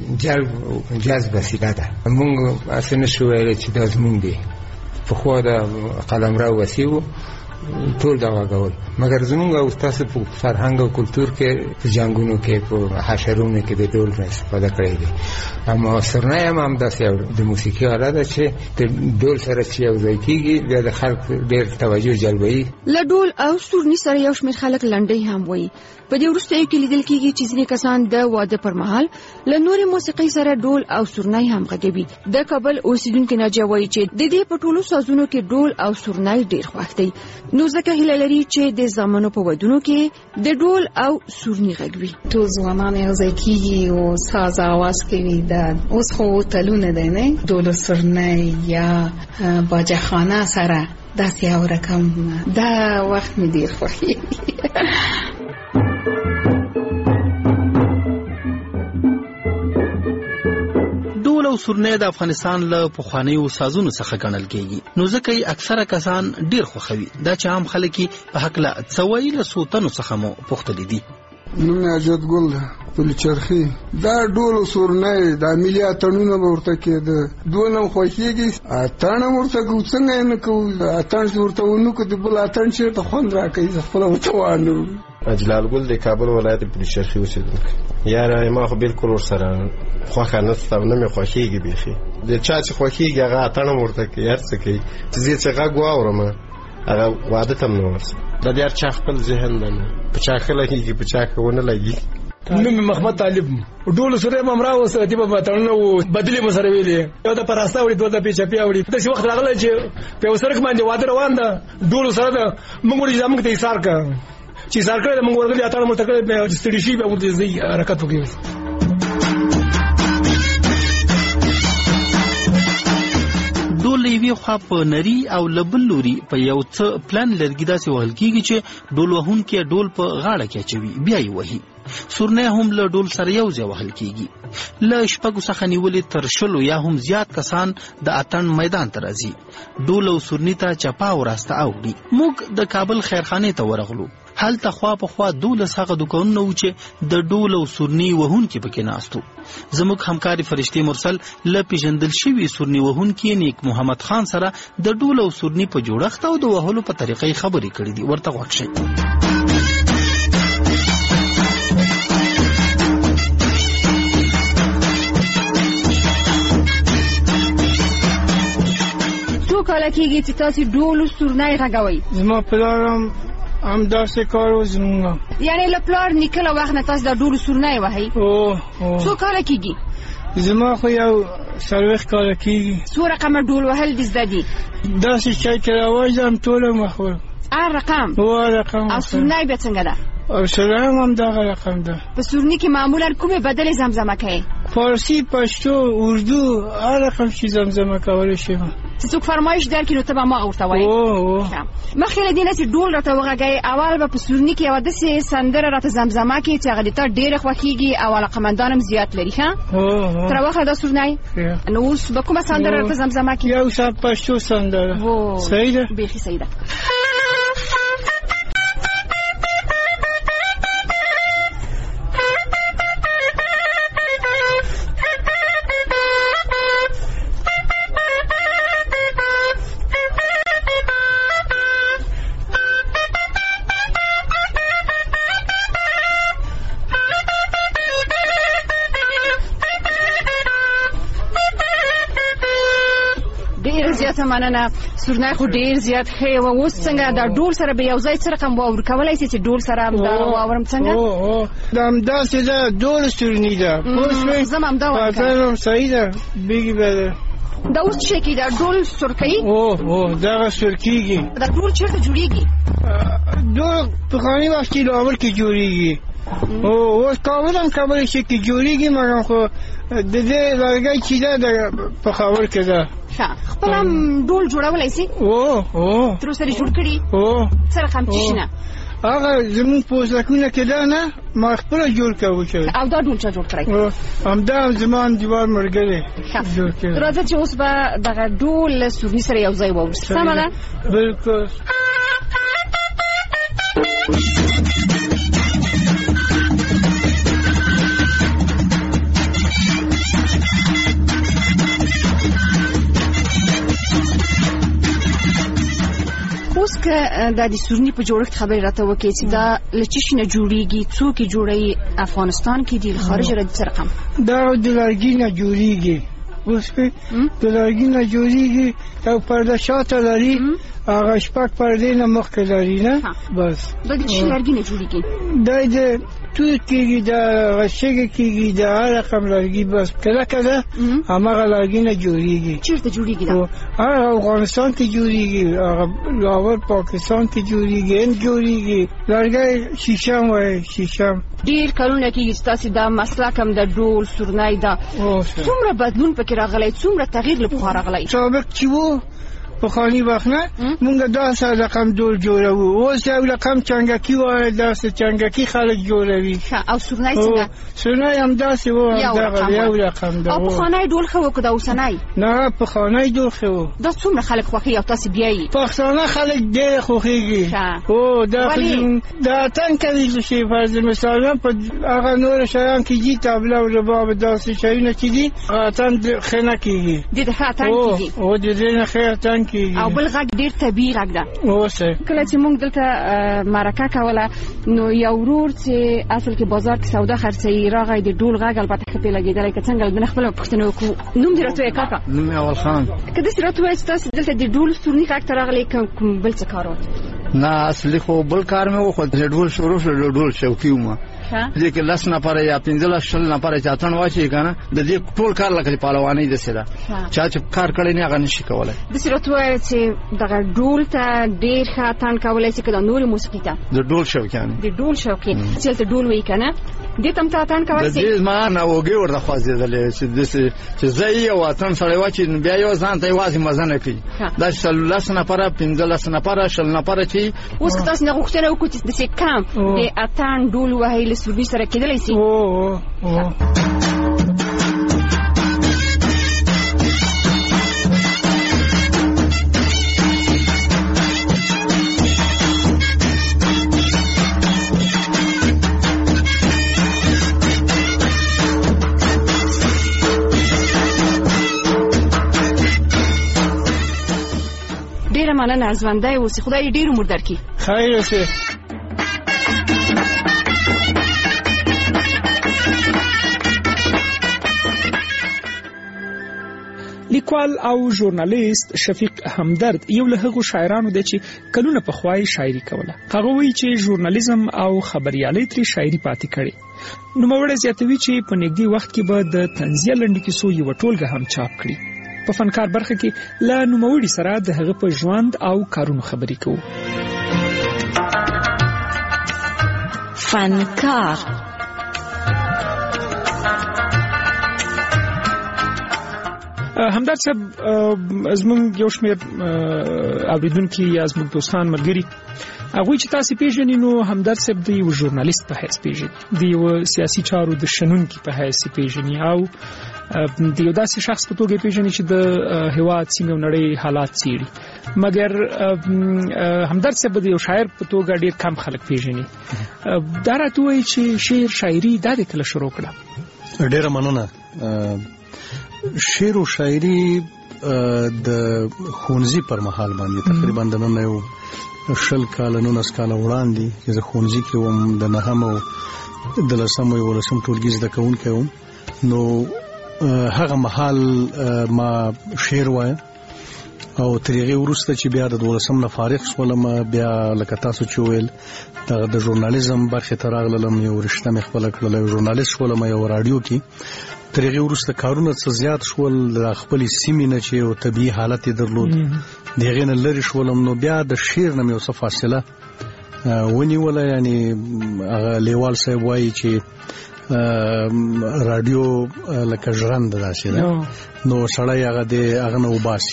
جذب وسیله ده. موږ اسنه شو ویل چې د زمونږ دی په خو د قلمرو وسیو ټول دا وګول. مګر زمونږ او تاسو په فرهنګ او کلچر کې په جنگونو کې په حشرونو کې د ډول استفاده کړې دي. اما سورني هم داسې د موسیقي آله ده چې د ډول سره چې یو ځای کېږي بیا د خلک ډېر توجه جلبوي. له ډول او سورني سره یو شمېر خلک لنډۍ هم وایي. په دې وروستیو کې لیدل کېږي چې ځینې کسان د واده پر مهال له نورې موسیقي سره ډول او سورني هم غږوي. د کابل اوسیدونکو ناجیه وایي چې د دې په ټولو سازونو کې ډول او سورني ډېر خوښ دي. نو ځکه هیله لري چې د زامنو په ودونو کې د ډول او سورني غږوي. ټول ځوانان یو ځای کېږي او ساز اواز کوي. دا اوس خو تلونه دی نه ډول سورني یا باجخانه سره داسې یو رقم دا وخت مې ډېر خوښیږي. ډول او سورني د افغانستان له پخوانیو سازونو څخه ګڼل کېږي. نو ځکه یې اکثره کسان ډېر خوښوي. دا چې عام خلک په هکله څه وایي له څو تنو څخه مو پوښتلي دي. نوم یې اجد ګل پل چرخي. دا ډول او سورني د ملي اتڼونه ورته کېده. دونه خوښیږي. اتڼ ورته کو څنګه نه کو اتڼ ورته ونو کو د بل اتڼ چې ته خوند راکوي خپل ورته وانه جلال ګل د کابل ولایت پل چرخي اوسېدونکی. یاره ما خو بالکل ورسره خوښه نشته او نه مې خوښېږي بیخي. د چا چې خوښېږي هغه اتڼ هم ورته کوي، هر څه کوي. چې زه چې غږ واورم هغه عادت هم نه ورسره. د دې هر چا خپل ذهن دی، په چا ښه لګېږي په چا ښه ونه لګېږي. نوم محمد طالب ډول سره ممرا وسه دی په تړنو بدلی مو سره ویلې یو د پراستا وړي دوه د پیچا پیاوړي د څه وخت راغله چې په وسره کې باندې واده روان ده ډول سره د موږ ورې زموږ ته ایثار کا چې ایثار کړل موږ ورغلي اتاړه مو تکړه په ستړي شي به ورته زی حرکت وکړي. ډول یوې خوا په نری او لبل لوري په یو څه پلان لرګي داسې وهل کېږي چې ډول وهونکی ډول په غاړه کې اچوي بیا یې وهي. سورنۍ هم له ډول سره یو ځای وهل کېږي. له شپږو څخه نیولې تر 20 یا هم زیات کسان د اتڼ میدان ته راځي. ډول او سورني ته چپا او راسته اوړي. موږ د کابل خیرخانې ته ورغلو. هلته خوا په خوا 12 هغه دوکانونه و چې د ډول او سورني وهونکي پکې ناستو. زموږ همکاري فرشتي مرسل له پیژندل شوي سورني وهونکي نیک محمد خان سره د ډول او سورني په جوړښت او د وهلو په طریقې خبرې کړې دي. ورته غوږ شئ. کله کېږي چې تاسو ډول سورنۍ غږوئ؟ زما پلارم هم داسې کار و زموږ. یعنې له پلار نیکه له وخت نه تاسو د ډول سورنۍ وهئ؟ څو کاله کېږي؟ زما خو یو 40 کاله کېږي. څو رقمه ډول وهل دې زده دي؟ داسې شی چې راوځم ټوله مخور. هر رقم؟ رقم. او سورنۍ بیا څنګه ده؟ او سورنۍ هم دغه رقم ده. په سورني کې معمولا کومې بدلې زمزمه کوي؟ فارسی، پښتو، اردو، هر رقم چې زمزمه کولی شم. چې څوک فرمایش درکړي نو ته به ما ورته وایې. مخکې له دې نه چې ډول راته وغږوې اول به په سورني کې یوه داسې سندره راته زمزمه کړي چې هغه د تا ډېره خوښېږي او علاقمندان هم زیات لري. ښه تر واخله دا سورنۍ. نو اوس به کومه سندره راته زمزمه کړي؟ یو څه پښتو سندره. صحیح ده؟ بیخي صحیح ده. مننه. سورنۍ خو ډېر زیات ښه و. اوس څنګه دا ډول سره به یو ځای څه رقم واورو کولی شي چې ډول سره همدا واورم څنګه؟ دا همداسې ده ډول سورني ده. زه همدا وایم. صحیح ده. بیګي به ده. دا اوس څه کېږي؟ دا ډول سور کوي؟ دغه سور کېږي. دا ډول چېرته جوړېږي؟ ډول پخواني وخت کې لاول کې جوړېږي. اوس کابل هم کولی شي کې جوړېږي مګر خو د دې لرګی چې ده د پېښور کې ده. خپل هم ډول جوړولی شي؟ تر اوسه دې جوړ کړي؟ څه رقم څه شي نه؟ هغه زموږ په وسلکونه کې ده نه ما خپله جوړ کوو. او دا ډول چا جوړ کړی؟ همدا زما انډیوال ملګری جوړ کړی. راځه چې اوس به دغه ډول له سورني سره یو ځای واورو. سمه ده؟ بلکل. اوس که دا د سورني په جوړښت خبرې راته وکړې چې دا له څه شي نه جوړېږي؟ څوک یې جوړوي؟ افغانستان کې دي؟ له خارجه راځي؟ څه رقم؟ دا د لرګي نه جوړېږي. اوس د لرګي نه جوړېږي او پرده شاته لري. هغه شپږ پردې نه مخکې لري نه بس. دا د څه لرګي نه جوړېږي؟ دا د توت کېږي، د غشګې کېږي، د هر رقم لرګي بس. کله کله هماغه لرګي نه جوړېږي. چېرته جوړېږي دا؟ هغه افغانستان کې جوړېږي، هغه لاهور پاکستان کې جوړېږي، هند جوړېږي. لرګی شیشم وایي، شیشم. ډېر کلونه کېږي چې تاسې دا مسلک هم د ډول سورنۍ ده. څومره بدلون پکې راغلی؟ څومره تغییر له پخوا راغلی؟ سابق چې و پخواني وخت نه مونږ داسې رقم ډول جوړوو. اوس یو رقم چنګکي وایي، داسې چنګکي خلک جوړوي. او سورنۍ څنګه؟ سورنۍ همداسې و، همدغه یو رقم ده. او پخوانی ډول ښه و که د اوسنی؟ نه پخوانی ډول ښه و. دا څومره خلک خوښوي او تاسې بیایي؟ پښتانه خلک ډېر خوښېږي. دا د اتڼ کوي چې فرض مثال په هغه نور شیان کې دي، طبله او رباب داسې شیونه چې دي اتڼ ښه نه کېږي. دې ته ښه اتڼ کېږي؟ د دې نه ښه اتڼ کیږي او بل غږ ډیر طبيعي غږ ده. اوسه کله چې موږ دلته مرکه کوله نو یو ورور چې اصل کې بازار کې سودا خرڅي راغی د ډول غږ البته خپل لګیدل که څنګه د خپل پښتنو کو نوم دی راته کاکا نوم اول خان کله چې راته وایي تاسو دلته د ډول سورني غږ ترغلي کوم بل څه کارو نه اصلي خو بل کار مې وخت د ډول شروع شو ډول شوکیو ما دې کې لاس نه پاره یا 15 شل نه پاره چاتن واچي کنه د دې ټول کار لکه پهلواني د سره چا چې کار کړی نه غن شي کولای د سرته وایي چې دغه ډول ته ډیر خاطن کولای شي کله نور موسیقي ته د ډول شوکیان د ډول شوکي چې ته ډول وای کنه دې تم ته تان کولای شي دې ما نه وګي ورته خوازیدل چې زئی او اتن سره واچي بیا یو ځان ته وازي مزنه کوي دا لاس نه پاره 15 نه پاره شل نه پاره چې اوس تاسو نه غوښتنه وکړئ چې د څه کم د اتن ډول وهي سوري سره کېدلی شي. ډیره مننه ژوندی اوسئ خدای ډیر عمر درکړي. خیر اوسئ. لیکوال او ژورنالیست شفیق همدرد یو له هغو شاعرانو دی چې کلونه پخوای شاعري کوله. هغه وایي چې ژورنالیزم او خبريالي ترې شاعري پاتې کړي. نوموړی زیاتوي چې په نږدې وخت کې به د طنزیه لنډو کیسو یوه ټولګه هم چاپ کړي. په فنکار برخه کې له نوموړي سره د هغه په ژوند او کارونو خبرې کوو. فنکار همدرد صاحب زموږ یو شمېر اوریدونکي یا زموږ دوستان ملګري هغوی چې تاسو پیژنئ نو همدرد صاحب د یو ژورنالیست په حیث پیژنئ، د یو سیاسي چارو د شنونکي په حیث پیژنئ او د یو داسې شخص په توګه پیژنئ چې د هېواد سیمې او نړۍ حالات څېړي. مګر همدرد صاحب د یو شاعر په توګه ډېر کم خلک پیژني. دا راته وایي چې شعر شاعري دا د کله شروع کړه؟ ډېره مننه. شعر او شاعري د ښوونځي پر مهال باندې تقریبا د نن یو 20 کال 19 کال وړاندې چې زه ښوونځي کې وم د 9 او د 10 او 11 ټولګي زده کوونکی وم نو هغه مهال ما شعر وایم او تر هغه وروسته چې بیا د 12 نه فارغ شولم بیا لکه تاسو چې ویل د ژورنالیزم برخه ته راغلم یو رشته مې خپل کړل یو ژورنالیست شولم یو رادیو کې تر هغه وروسته کارونه څه زیات شول د خپل سیمې نه چې یو طبيعي حالت درلود دغه نه لری شولم نو بیا د شعر نه یو څه فاصله ونیوله یعنی هغه لیوال صاحب وایي چې رادیو لکه ژرند داسې ده نو سړی هغه نه وباسي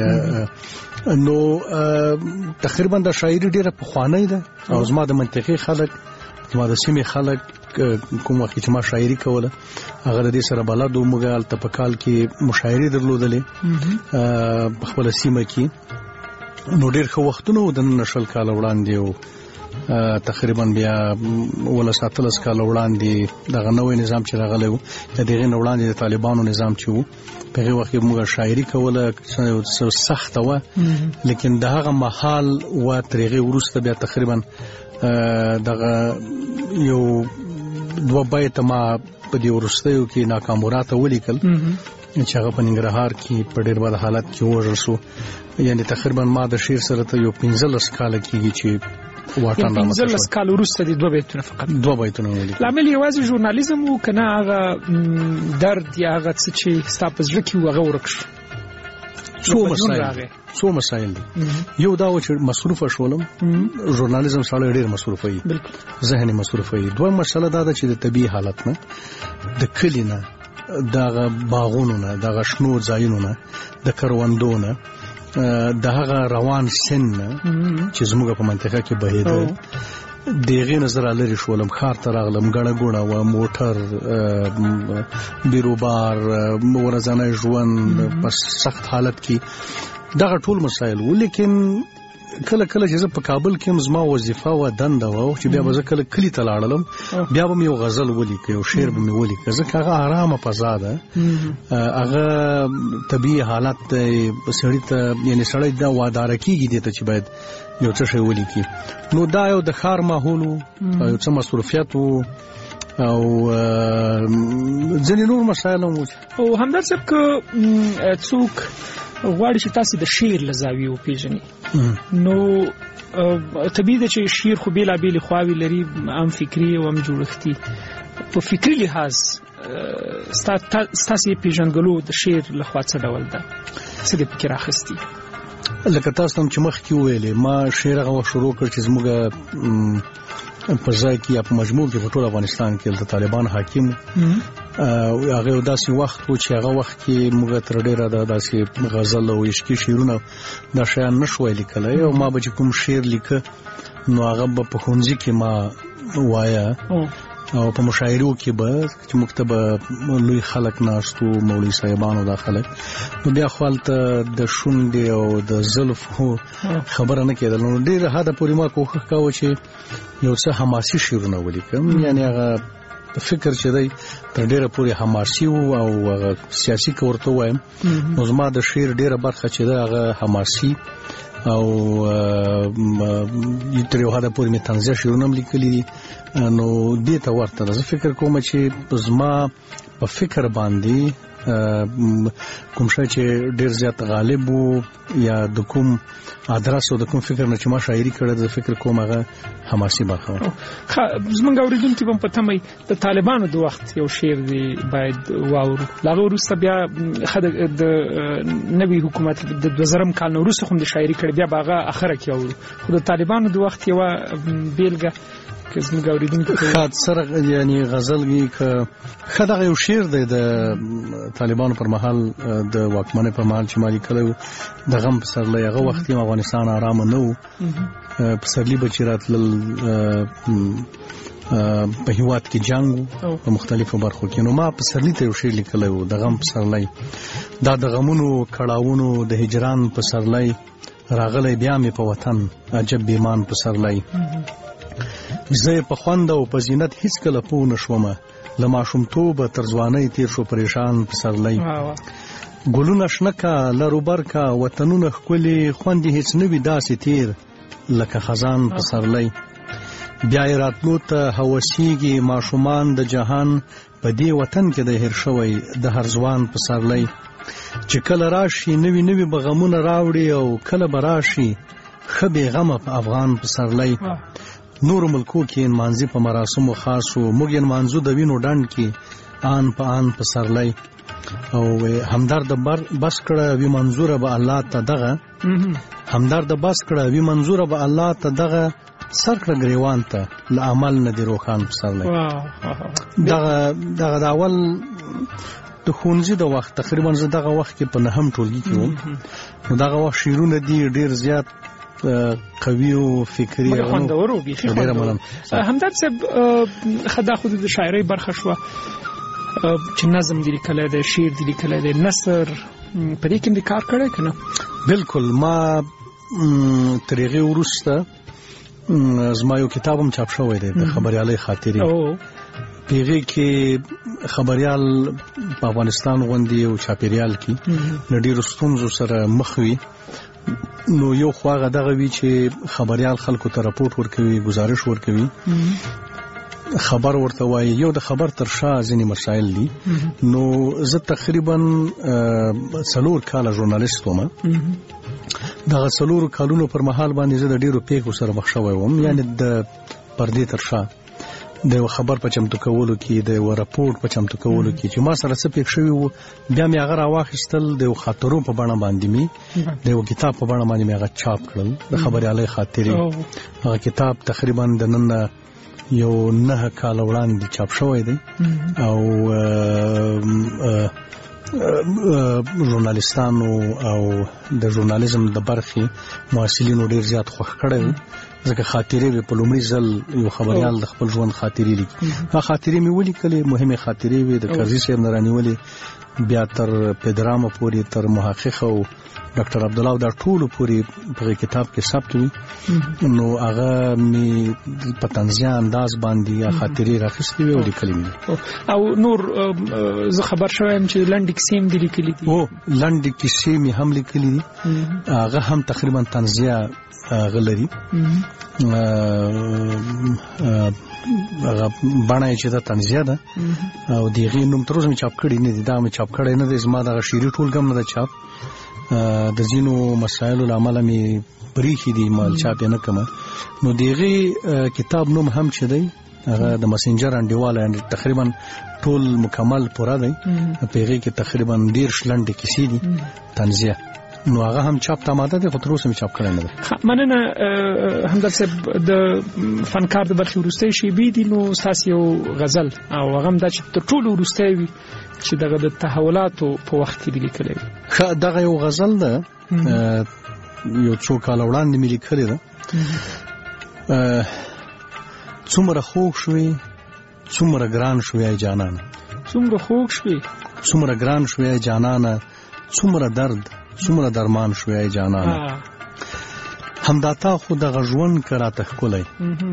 نو تقریبا د شاعري ډیره پخوانۍ ده او زما د منطقي خلک زما د سیمې خلک کوم وخت چې ما شاعري کوله هغه د دې سره بلد و موږ هلته په کال کې مشاعرې درلودلې په خپله سیمه کې نو ډېر ښه وختونه و د 19 کال وړاندې و تقریبا بیا 17 کال وړاندې دغه نوې نظام چې راغلی و د دغه نه وړاندې د طالبانو نظام چې و په هغه وخت کې موږ شاعري کوله سخته و لیکن د هغه محل و ترغه ورسته بیا تقریبا دغه یو 2 بیت ما په دې ورستیو کې ناکاموراته ولیکل چې هغه په ننګرهار کې په ډېر بد حالت کې وژل شو یعنی تقریبا ما د شعر سره ته یو 15 کال کېږي چې واټن رامنځته شو 15 کال وروسته د 2 بیتونه فقط 2 بیتونه ولیکل لامل یوازې ژورنالیزم و کنه هغه درد یا هغه څه چې ستاسو زړه کې هغه ورک شو څو مسایل دي یو دا و چې مصروفه شولم ژورنالیزم سره ډېر مصروفه وي ذهني مصروفه وي دوه مسله دا ده چې د طبيعي حالت نه د کلی نه دغه باغونو نه دغه شنو ځایونو نه د کروندو نه دغه روان سن چې زموږ په منطقه کې بهیده دغه نظر لري شولم خار ته راغلم غړه ګونه و موټر بیروبار ورځنی ژوند په سخت حالت کې دغه ټول مسایل ولیکن کله کله چې زه په کابل کې زما وظیفه و دنده و چې بیا به زه کله کلی ته لاړم بیا به مې یو غزل ولیکه یو شعر به مې ولیکه ځکه هغه آرامه فضا ده هغه طبیعي حالت سړی ته یعنی سړی دا واداره کېږي دې ته چې باید یو څه شی ولیکي نو دا یو د ښار ماحول و یو څه مصروفیت و او ځینې نور مسایل هم و او همدارس که څوک غواړي چې تاسو د شعر له زاویې وپېژنئ نو طبیعي ده چې شعر خو بېلابېلې خواوې لري هم فکري او هم جوړښتي په فکري لحاظ ستاسې پېژندګلو د شعر لخوا څه ډول ده څه دې پکې راخیستي لکه تاسو هم چې مخکې وویلې ما شعر هغه شروع کړ چې زموږ په ځای کې یا په مجموع کې په ټول افغانستان کې د طالبان حاکم هغه داسې وخت و چې هغه وخت کې موږ تر ډیره داسې غزل او عشقي شعرونه دا شیان نشوای لیکلی او ما به چې کوم شعر لیکه نو هغه به په ښوونځي کې ما وایه او په مشاعرو کې به چې موږ ته به لوی خلک ناستو مولوي صاحبانو دا خلک نو بیا خو هلته د شونډې او د زلفو خبره نه کېدل نو ډېر حده پورې ما کوښښ کاوه چې یو څه حماسي شعرونه ولیکم یعنی هغه فکر چې دی تر ډېره پورې حماسي و او هغه سیاسي که ورته ووایم نو زما د شعر ډېره برخه چې ده هغه حماسي او تر یو حده پورې مې طنزیه شعرونه هم لیکلي دي نو دې ته ورته ده زه فکر کوم چې زما په فکر باندې کوم شی چې ډېر زیات غالب و یا د کوم ادرس او د کوم فکر نه چې ما شاعري کړې ده فکر کوم هغه حماسي برخه و زمونږ اورېدونکي به هم په تمه د طالبانو د وخت یو شعر دی باید واورو له هغه وروسته بیا د نوي حکومت د 2000 کال نه وروسته خو د شاعري کړې بیا به هغه اخره کې اورو خو د طالبانو د وخت یوه بیلګه که زموږ اورېدونکي سره یعنی غزل که ښه دغه یو شعر دی د طالبانو پر مهال د واکمنۍ پر مهال چې ما لیکلی و د غم پسرلی هغه وخت هم افغانستان ارامه نه و پسرلي به چې راتلل په هیواد کې جنګ و په مختلفو برخو کې نو ما پسرلي ته یو شعر لیکلی و د غم پسرلی دا د غمونو کړاوونو د هجران پسرلی راغلی بیا مې په وطن عجب بیمان پسرلی زه په خوند او په زینت هیڅ کله پوه نه شومه له ماشومتوبه تر ځوانۍ تیر شو پریشان پسرلی ګلونه شنه کا لروبر کا وطنونه ښکلي خوند هیڅ نه وي داسې تیر لکه خزان پسرلی بیا یې راتلو ته هوسیږي ماشومان د جهان په دې وطن کې د هیر شوی د هر ځوان پسرلی چې کله راشي نوي نوي به غمونه راوړي او کله به راشي ښه بېغمه په افغان پسرلی نور ملکو کې انمانځي په مراسمو خاصو موږ انمانځو د وینو ډنډ کې آن په آن پسرلی او همدارد بس کړه وی منظوره به الله ته دغه همدارد بس کړه وی منظوره به الله ته دغه سر کړه ګریوان ته له عمل نه دی روخان پسرلی دغه د اول د ښوونځي د وخت تقریبا زه دغه وخت کې په نهم ټولګي کې وم نو دغه وخت شعرونه دي ډېر زیات قوي او فکري خوندور او بیخي خوندور همدارد صاحب خدا خود د شاعرۍ برخه شوه چې نظم دی لیکلی دی شعر دی لیکلی دی نثر په دې کې هم کار کړی که نه بلکل ما تر هغې وروسته زما یو کتاب هم چاپ شوی دی د خبریالۍ خاطرې په هغې کې خبریال په افغانستان غوندې یو چاپېریال کې له ډېرو ستونزو سره مخ وي نو یو خو هغه دغه وي چې خبریال خلکو ته راپورټ ورکوي گزارش ورکوي خبر ورته وایي یو د خبر تر شا ځینې مسایل دي نو زه تقریبا 4 کاله ژورنالیست وم دغه 4 کالونو پر مهال باندې زه د ډېرو پیښو سره مخ شوی وم یعنی د پردې تر شا د یو خبر په چمتو کولو کې د یو راپورټ په چمتو کولو کې چې ما سره څه پېښ شوي وو بیا مې هغه راواخیستل د یو خاطرو په بڼه باندې مې د یو کتاب په بڼه باندې مې هغه چاپ کړل د خبریالۍ خاطرې هغه کتاب تقریبا د نن یو 9 کال وړاندې چاپ شوی دی او ژورنالیستانو او د ژورنالیزم د برخې محصلینو ډېر زیات خوښ کړی و ځکه خاطرې وې په لومړي ځل یو خبریال د خپل ژوند خاطرې لیکي هغه خاطرې مې ولیکلې مهمې خاطرې وې د کرزي صاحب نه رانیولې بیا تر پدرامه پورې تر محقق او ډاکټر عبد الله دا ټول پوری په کتاب کې ثبت وي نو هغه می په طنزیه انداز باندې خاطرې راخستې وي او لیکلې وي او نور زه خبر شوم چې لنډ کیسې هم لیکلې دي او لنډ کیسې می هم لیکلې دي هغه هم تقریبا طنزیه غلري هغه باندې چې دا طنزیه ده او دغه نوم تر اوسه می چاپ کړی نه دي دا می چاپ کړی نه دي زما د شيري ټولګم نه ده چاپ د زینو مسایلو لامل می بریخي دي مال چاپ نه کوم نو دغه کتاب نوم هم چې دی هغه د مسنجر انډیواله تقریبا ټول مکمل پورا دی په هغه کې تقریبا 10 لنډ کیسې دي طنزیه نو هغه هم چاپ ته ماده ده خو تر اوسه می چاپ کړی نه ده مننه همدار صاحب د فنکار د برخې ورسته شي بي دي نو ساس یو غزل او هغه هم د ټول ورسته وي چې دغه د تحولاتو په وخت کې لیکل وي دغه یو غزل ده یو څو کال وړاندې مې لیکلې ده څومره خوږ شوې څومره ګران شوې جانانه څومره خوږ شوې څومره ګران شوې جانانه څومره درد څومره درمان شوې جانانه همداتا خو د غژون کرا تخکلای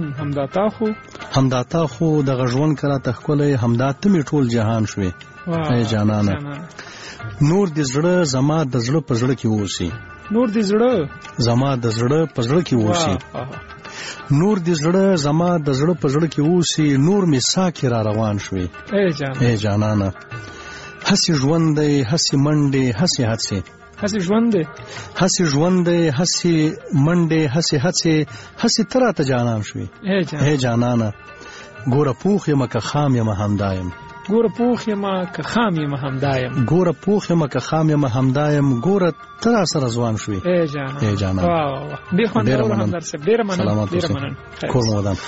همداتا خو د غژون کرا تخکلای همدات می ټول جهان شوې ای جانانه نور د زړه زما د زړه په زړه کې اوسي نور د زړه زما د زړه په زړه کې اوسي نور د زړه زما د زړه په زړه کې اوسي نور می ساکي را روان شوې ای جانانه هسي ژوند دی هسي منډه هسي هڅه هسي ژوند دی هسي ژوند دی هسي منډه هسي هڅه هسي ترا ته جانان شوې ای جانانه ګوره پوخ یم که خام یم همدایم ګوره پوخ یم که خام یم همدایم ګوره پوخ یم که خام یم همدایم ګوره ترا سره ځوان شوې ای جانانه واه ډیر خوندور همدار صاحب ډیر مننه کور مو ودان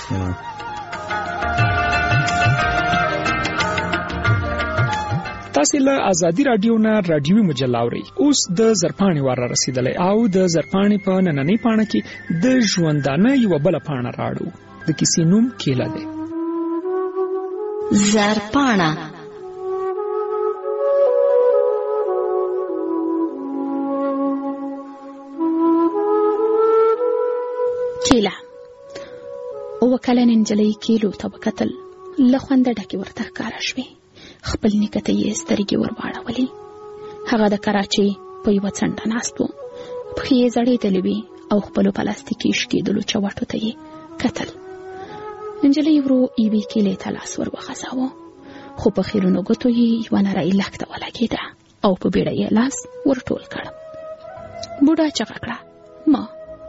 تاسو له ازادي رادیو نه رادیوي مجله اورئ اوس د زرپاڼې وار رسیدلې او د زرپاڼې په نننۍ پاڼه کې د ژوندانه یو بل پاڼه راړو د کیسې نوم کیله ده زرپاڼه کیله وکلن انجلۍ کیلو ته وکتل له خونده ډکې ورته ښکاره شوې خپل نیکه ته یې سترګې ورواړولې هغه د کراچۍ په یوه څنډه ناست و پښې یې ځړېدلې وې او خپلو پلاستیکي شکېدلو چوټو ته یې کتل نجلۍ ورو یوې کیلې ته لاس ور وغځاوه خو په خیرونو ګوتو یې یوه نرۍ لښته ولګېده او په بیړه یې لاس ورټول کړ بوډا چغه کړه ما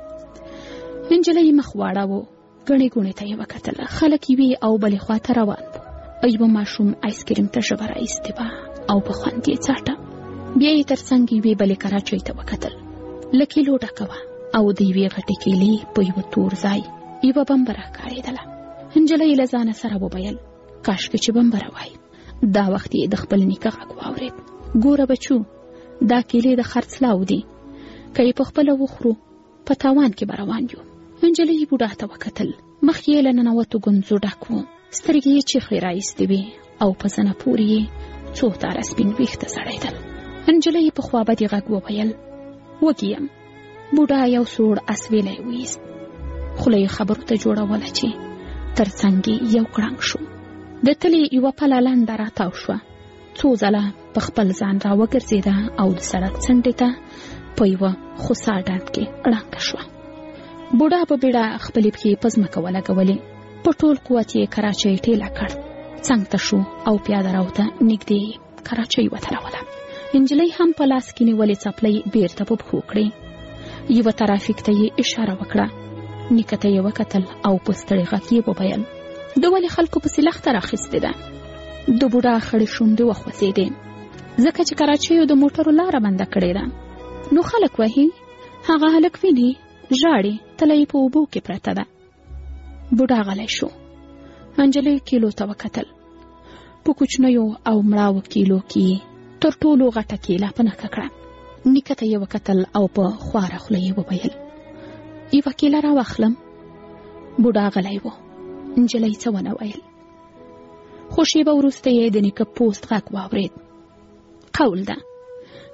نجلۍ مخ واړاوه ګڼې ګوڼې ته یې وکتل خلک یوې او بلې خوا ته روان و یوه ماشوم آیسکریم ته ژبه راایستې وه او په خوند یې څاټه بیا یې تر څنګ یوې بلې کراچۍ ته وکتل له کیلو ډکه وه او د یوې غټې کیلې په یوه تور ځای یوه بمبه راښکارېدله نجلۍ له ځانه سره وویل کاشکې چې بمبره وای دا وخت یې د خپل نیکه غږ واورېد ګوره بچو دا کیلې د خرڅلاو دي که یې په خپله وخورو په تاوان کې به روان یو نجلۍ بوډا ته وکتل مخ یې له ننوتو ګونځو ډک و سترګې یې چیغې راایستې وې او په زنه پورې یې څو تاره سپین ویښته ځړېدل نجلۍ په خوابدي غږ وویل وږي یم بوډا یو سوړ اسویلی وایست خوله یې خبرو ته جوړوله چې تر څنګ یې یو کړنګ شو د تلې یوه پله لنډه راتاو شوه څو ځله په خپل ځان راوګرځېده او د سړک څنډې ته په یوه خوسا ډنډ کې ړنګه شوه بوډا په بیړه خپلې پښې په ځمکه ولګولې په ټول قوت یې کراچۍ ټیله کړ څنګ ته شو او پیاده راوته نږدې کراچۍ وتړوله نجلۍ هم په لاس کې نیولې څپلۍ بیرته په پښو کړې یوه ترافیک ته یې اشاره وکړه نیکه ته یې وکتل او په ستړي غږ یې وویل د ولې خلکو پسې لښته راخیستې ده د بوډا خړې شونډې وخوځېدې ځکه چې کراچیو د موټرو لاره بنده کړې ده نو خلک وهي هغه هلک ویني ژاړي تله یې په اوبو کې پرته ده بوډا غلی شو نجلۍ کیلو ته وکتل په کوچنیو او مړاوو کیلو کې تر ټولو غټه کیله په نښه کړه نیکه ته یې وکتل او په خواره خوله یې وویل یوه کیله راواخلم بوډا غلی و نجلۍ څه ونه ویل خو شیبه وروسته یې د نیکه پوست غږ واورېد قول ده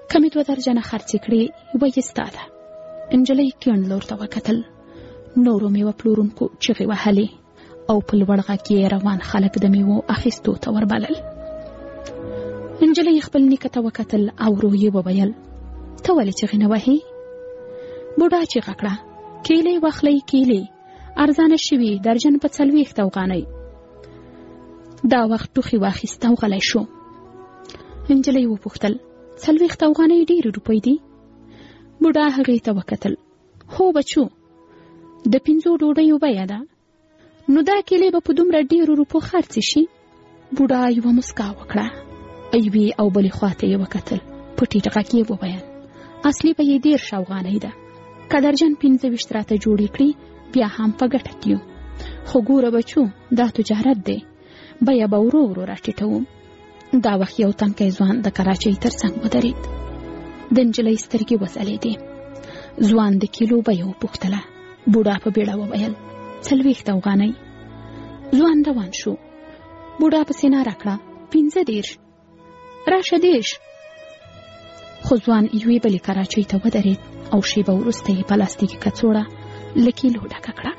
کمې 2 درجنه خرڅې کړې ویې ستا ده. نجلۍ کیڼ لور ته وکتل. نورو میوه پلورونکو چغې وهلې او په لوړ غږ یې روان خلک د میوو اخیستو ته وربلل. نجلۍ خپل نیکه ته وکتل او ورو یې وویل ته ولې چغې نه وهې؟ بوډا چیغه کړه کیلې واخلئ کیلې ارزانه شوي درجن په 40 افغانۍ. دا وخت ټوخي واخیسته او غلی شو. نجلۍ وپوښتل 40 افغانۍ ډېرې روپۍ دي؟ بوډا هغې ته وکتل. هو بچو د 5 ډوډیو بیه ده. نو دا کیلې به په دومره ډېرو روپو خرڅې شي؟ بوډا یوه مسکا وکړه. یوې او بلې خواته یې وکتل. په ټیټ غږ یې وویل اصلي به یې 13 افغانۍ ده. که درجن 25 راته جوړې کړي بیا هم په ګټه کې یو. خو ګوره بچو دا تجارت دی، بیه به ورو ورو راټیټوم. دا وخت یو تنکی ځوان د کراچۍ تر څنګ ودرېد. د نجلۍ سترګې وځلېدې. ځوان د کیلو بیه وپوښتله. بوډا په بیړه وویل 40 افغانۍ. ځوان روان شو. بوډا پسې ناره کړه 15 راشه 10. خو ځوان یوې بلې کراچۍ ته ودرېد او شیبه وروسته یې پلاستیکي کڅوړه له کیلو ډکه کړه.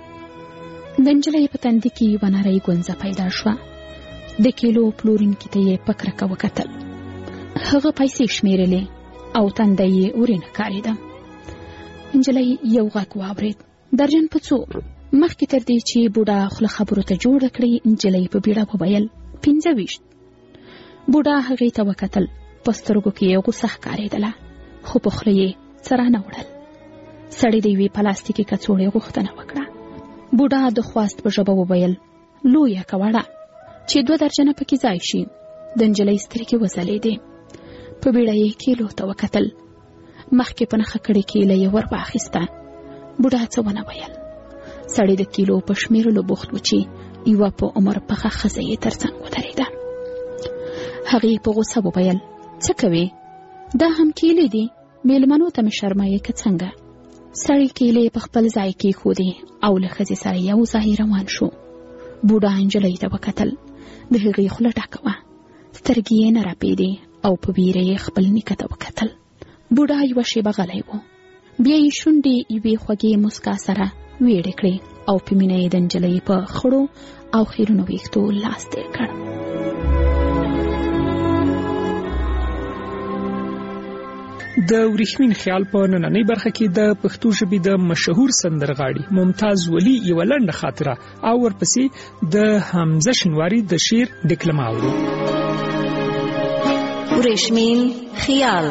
د نجلۍ په تندي کې یوه نرۍ ګونځه پیدا شوه. د کیلو پلورونکي ته یې په کرکه وکتل. هغه پیسې شمیرلې او تنده یې ورینه ښکارېده. نجلۍ یو غږ واورېد درجن په څو؟ مخکې تر دې چې بوډا خوله خبرو ته جوړه کړي نجلۍ په بیړه وویل 25. بوډا هغې ته وکتل. په سترګو کې یې غوسه ښکارېدله خو په خوله یې څه رانه وړل. سړي د یوې پلاستیکي کڅوړې غوښتنه وکړه. بوډا د خواست په ژبه وویل لویه که وړه چې 2 درجنه پکې ځای شي. د نجلۍ سترګې وځلېدې. په بیړه یې کیلو ته وکتل. مخکې په نښه کړې کیله یې ور واخیسته. بوډا څه ونه ویل. سړی د کیلو په شمیرلو بوخت و چې یوه په عمر پخه ښځه یې تر څنګ ودرېده. هغې په غوسه وویل څه کوې؟ دا هم کیلې دي؟ میلمنو ته مې شرمایې که څنګه؟ سړی کیلې په خپل ځای کېښودې او له ښځې سره یو ځای روان شو. بوډا نجلۍ ته وکتل. د هغې خوله ډکه وه. سترګې یې نه رپېدې او په ویره یې خپل نیکه ته وکتل. بوډا یوه شیبه غلی و. بیا یې شونډې یوې خوږې مسکا سره ویړې کړې او په مینه یې د نجلۍ په خړو او خیرونو ویښتو لاس تېر کړ. د ورېښمین خیال په نننۍ برخه کې د پښتو ژبې د مشهور سندرغاړي ممتاز ولی یوه لنډه خاطره او ورپسې د حمزه شینواري د شعر ډکلمه اورو. ورېښمین خیال.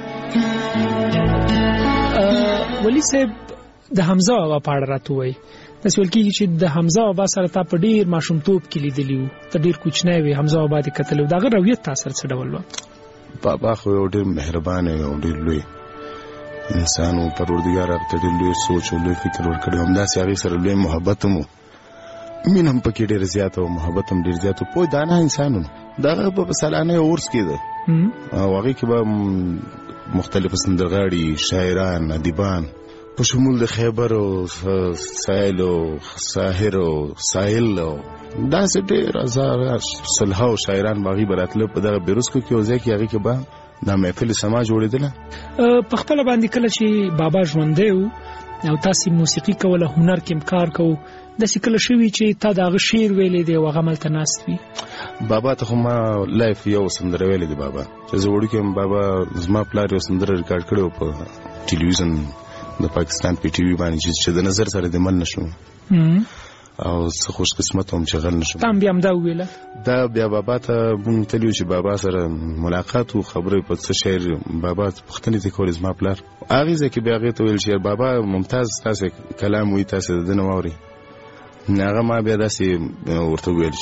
ولی صاحب د حمزه بابا په اړه راته ووایي. داسې ویل کېږي چې د حمزه بابا سره تا په ډېر ماشومتوب کې لیدلي وو. ته ډېر کوچنی وې، حمزه بابا دې کتلی و. د هغه رویت تا سره څه ډول وه؟ بابا خو یو ډېر مهربان او ډېر لوی انسان و. پروردګار هغه ته ډېر لوی سوچ او لوی فکر ورکړی و. همداسې هغې سره لوی محبت هم و. مینه هم پکې ډېره زیاته و، محبت هم ډېر زیات و. پوه دانه انسان و. د هغه په سالانه عرس کې ده او هغې کې به مختلف سندرغاړي، شاعران، ادیبان په شمول د خیبر او سایل او ساحر او سایل او داسې ډېر هزار صلحه او شاعران باغي براتله په دغه بیروسکو کې او ځای کې هغې کې به دا محفل سما جوړېدله. په خپله باندې کله چې بابا ژوندی و او تاسې موسیقي کوله، هنر کې کار کوو، داسې کله شوي چې تا د هغه شعر ویلی دی او هغه هملته ناست وي؟ بابا ته خو ما لایف یو سندره ویلی دی. بابا چې زه وړوکی یم، بابا زما پلار یو سندره ریکارډ کړی و په ټلویزیون د پاکستان په ټي وي باندې چې د نظر سره د مل نشو او څه خوش قسمت هم چې غل نشو. تام بیا هم دا وویله؟ دا بیا بابا ته مونږ تللي چې بابا سره ملاقات و، خبرې په څه شعر بابا پوښتنې ترې کولې زما پلار. هغې ځای کې بیا هغې ته ویل چې بابا ممتاز تاسې کلام وایي، تاسې د ده نه واورئ. هغه ما بیا داسې ورته وویل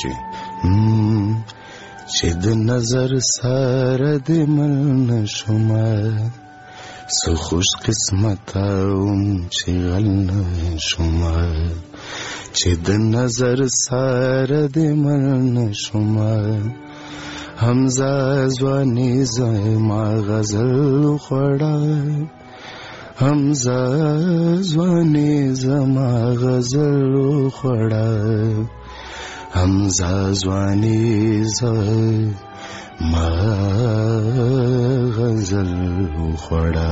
چې د نظر سره د مل نشومه، څه خوش قسمته وم چې غل نشومه، چې د نظر سره د مل نشومه. حمزه ځواني زما غزل خوړه، حمزه ځواني زما غزل خوړه، حمزه ځواني ما غزل خوړه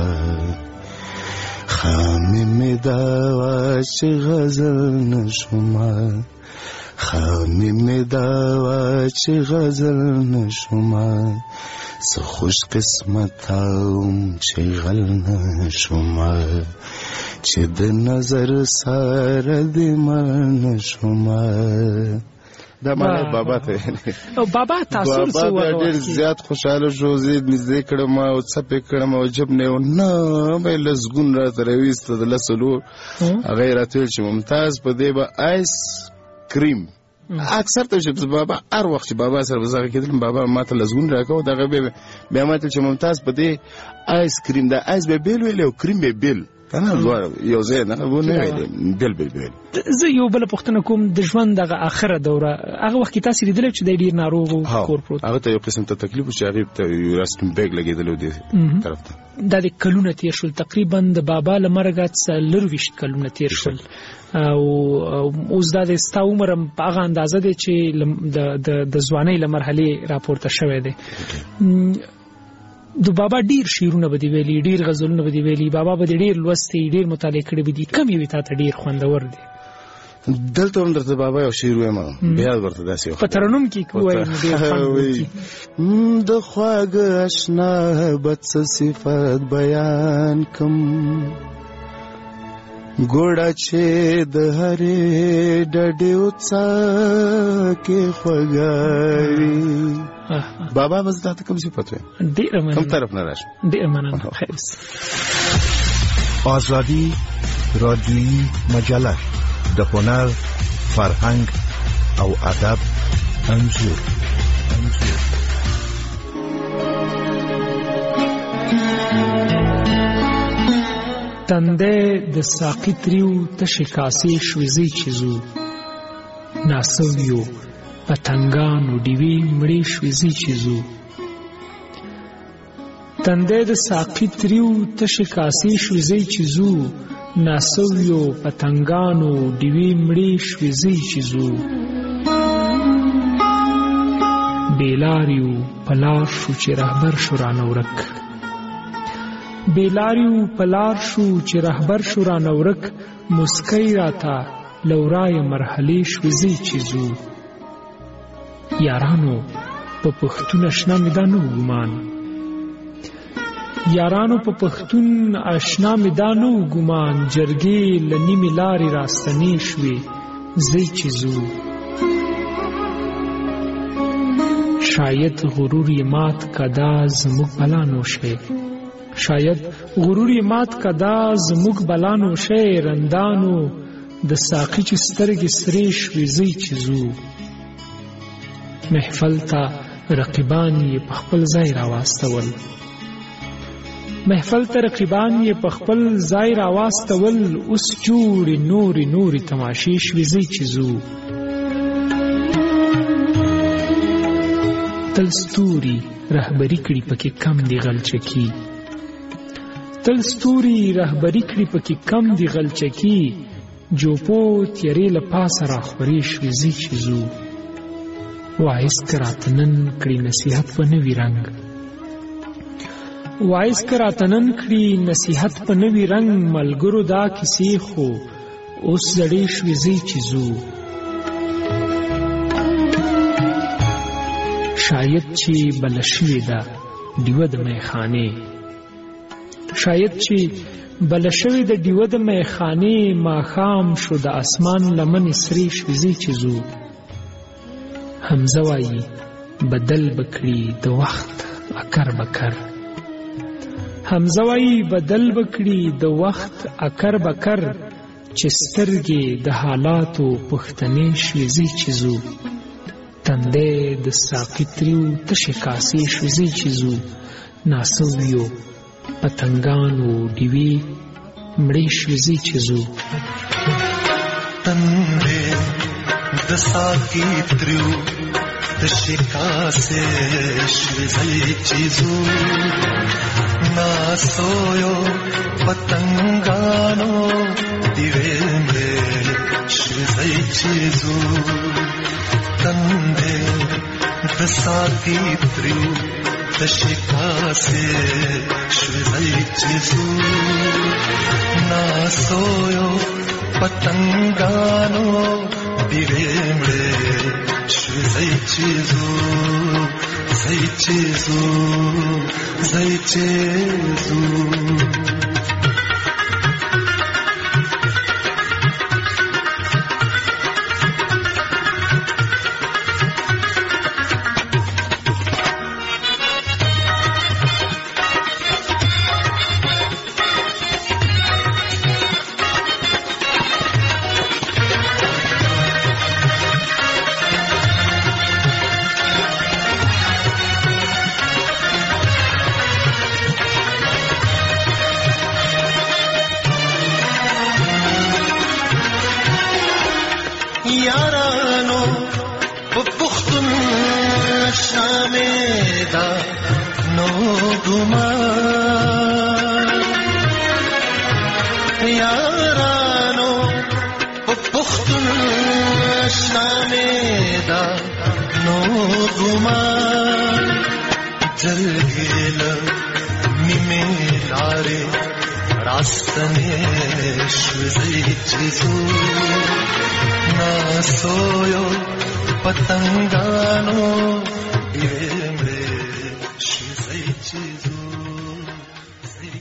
خامې مې دا وه چې غزل نشومه خامې مې دا وه چې غزل نشومه څه خوش قسمت وم چې غل نشومه چې د نظر سره دې مړ نشومه. دا معنی بابا ته او بابا تاسو بابا ډېر زیات خوشاله شو. زه نږدې کړم او څپې کړم او جب نه نه مې لسګون راته راویسته د لسلو هغه یې راته ویل چې ممتاز په دې به آیس کریم اکثر ته چې بابا هر وخت چې بابا سره وزغه کېدل بابا ماته لسګون راکاو دغه بیا ماته چې ممتاز په دې آیس کریم دا آیس به بیل ویل او کریم به بیل کنه یو ځای نه ونه بیل زه یو بل پوښتنه کوم د ژوند دغه اخره دوره هغه وخت کې تاسو لیدل چې د ډیر ناروغ او کور پروت هغه ته یو قسم ته تکلیف چې هغه ته راستم بیگ لګیدل دی طرف ته د کلونه تیر شول تقریبا د بابا لمرګه 30 کلونه تیر شول او اوس د ستا عمر په هغه اندازه دی چې د ځوانۍ لمرحله راپورته شوې ده. د بابا ډیر شعرونه به دی ویلي ډیر غزلونه به دی ویلي بابا به ډیر لوستي ډیر مطالعه کړي به دي کم یو ته ډیر خوندور دي. دلته هم درته بابا یو شعر وایم بیا ورته داسې په ترنم کې کوی د خواږه آشنا بد صفات بیان کم ګوړه چې د هرې ډډې وڅا کې خوږاوي. بابا بس دا ته کوم صفت وي ډېر مننه کوم طرف نه راشي ډېر مننه خیر. آزادی رادیویی مجله د هنر فرهنګ او ادب انځور تنده د ساقي تریو تشې کاسې شویزې چیزو ناسویو پتنګانو ډیوې مړې شویزې چیزو تنده د ساقي تریو تشې کاسې شویزې چیزو ناسویو پتنګانو ډیوې مړې شویزې چیزو بیلاریو پلار شو چې رهبر شو رانه ورک بیلاریو پلار شو چې رهبر شو رانه ورک مسکی راته لورای مرحلې شویزې چیزو یارانو په پښتون آشنا مې دا نه ګمان یارانو په پښتون آشنا مې دا نه ګمان جرګې له نیمې لارې راستنې شوې زی چیزو شاید غرور یې مات کدا زموږ بلانو شي شاید غرور یې مات کدا زموږ بلانو شي رندانو د ساقي چې سترګې سرې شوې زی چیزو محفل ته رقیبان یې په خپل ځای راواستول محفل ته رقیبان یې په خپل ځای راواستول اوس جوړې نورې تماشې شوې زی چیزو تل ستوري رهبري کړي پکې کم دی غلچکی تل ستوري رهبري کړي پکې کم دی غلچکی جوپو تیرې له پاسه راخورې شوې زی چیزو وایس کراتنن کړي نصیحت په نوي رنګ وایس کراتنن کړي نصیحت په نوي رنګ ملګرو دا کیسې خو اوس زړې شوې زی چیزو شاید چې بل شوې ده ډیوه د میخانې شاید چې بل شوې ده ډیوه د میخانې ماښام شو د اسمان لمنې سرې شوې زی چیزو حمزه وایي بدل بکړي د وخت اکر بکر حمزه وایي بدل بکړي د وخت اکر بکر چې سترګې د حالاتو پښتنې شوې زی چیزو تنده د ساقي تریو تشې کاسې شوې زی چیزو ناسویو پتنګانو ډیوې مړې شوې زی چیزو تنده د ساقي تریو تشې کاسې شوې زی چیزو ناسویو پتنګانو ډیوې مړې شوې زی چیزو تنده دساتی تریو دشکاسه شوزای چیزو ناسویو پتنگانو بیرمړې شوزای چیزو زای چیزو زای چیزو یارانو پختون شامیدا نو گمان یارانو پختون شامیدا نو گمان جلگیل میمیلاره راستنے شوزی چیزو ناسویو پتنگانو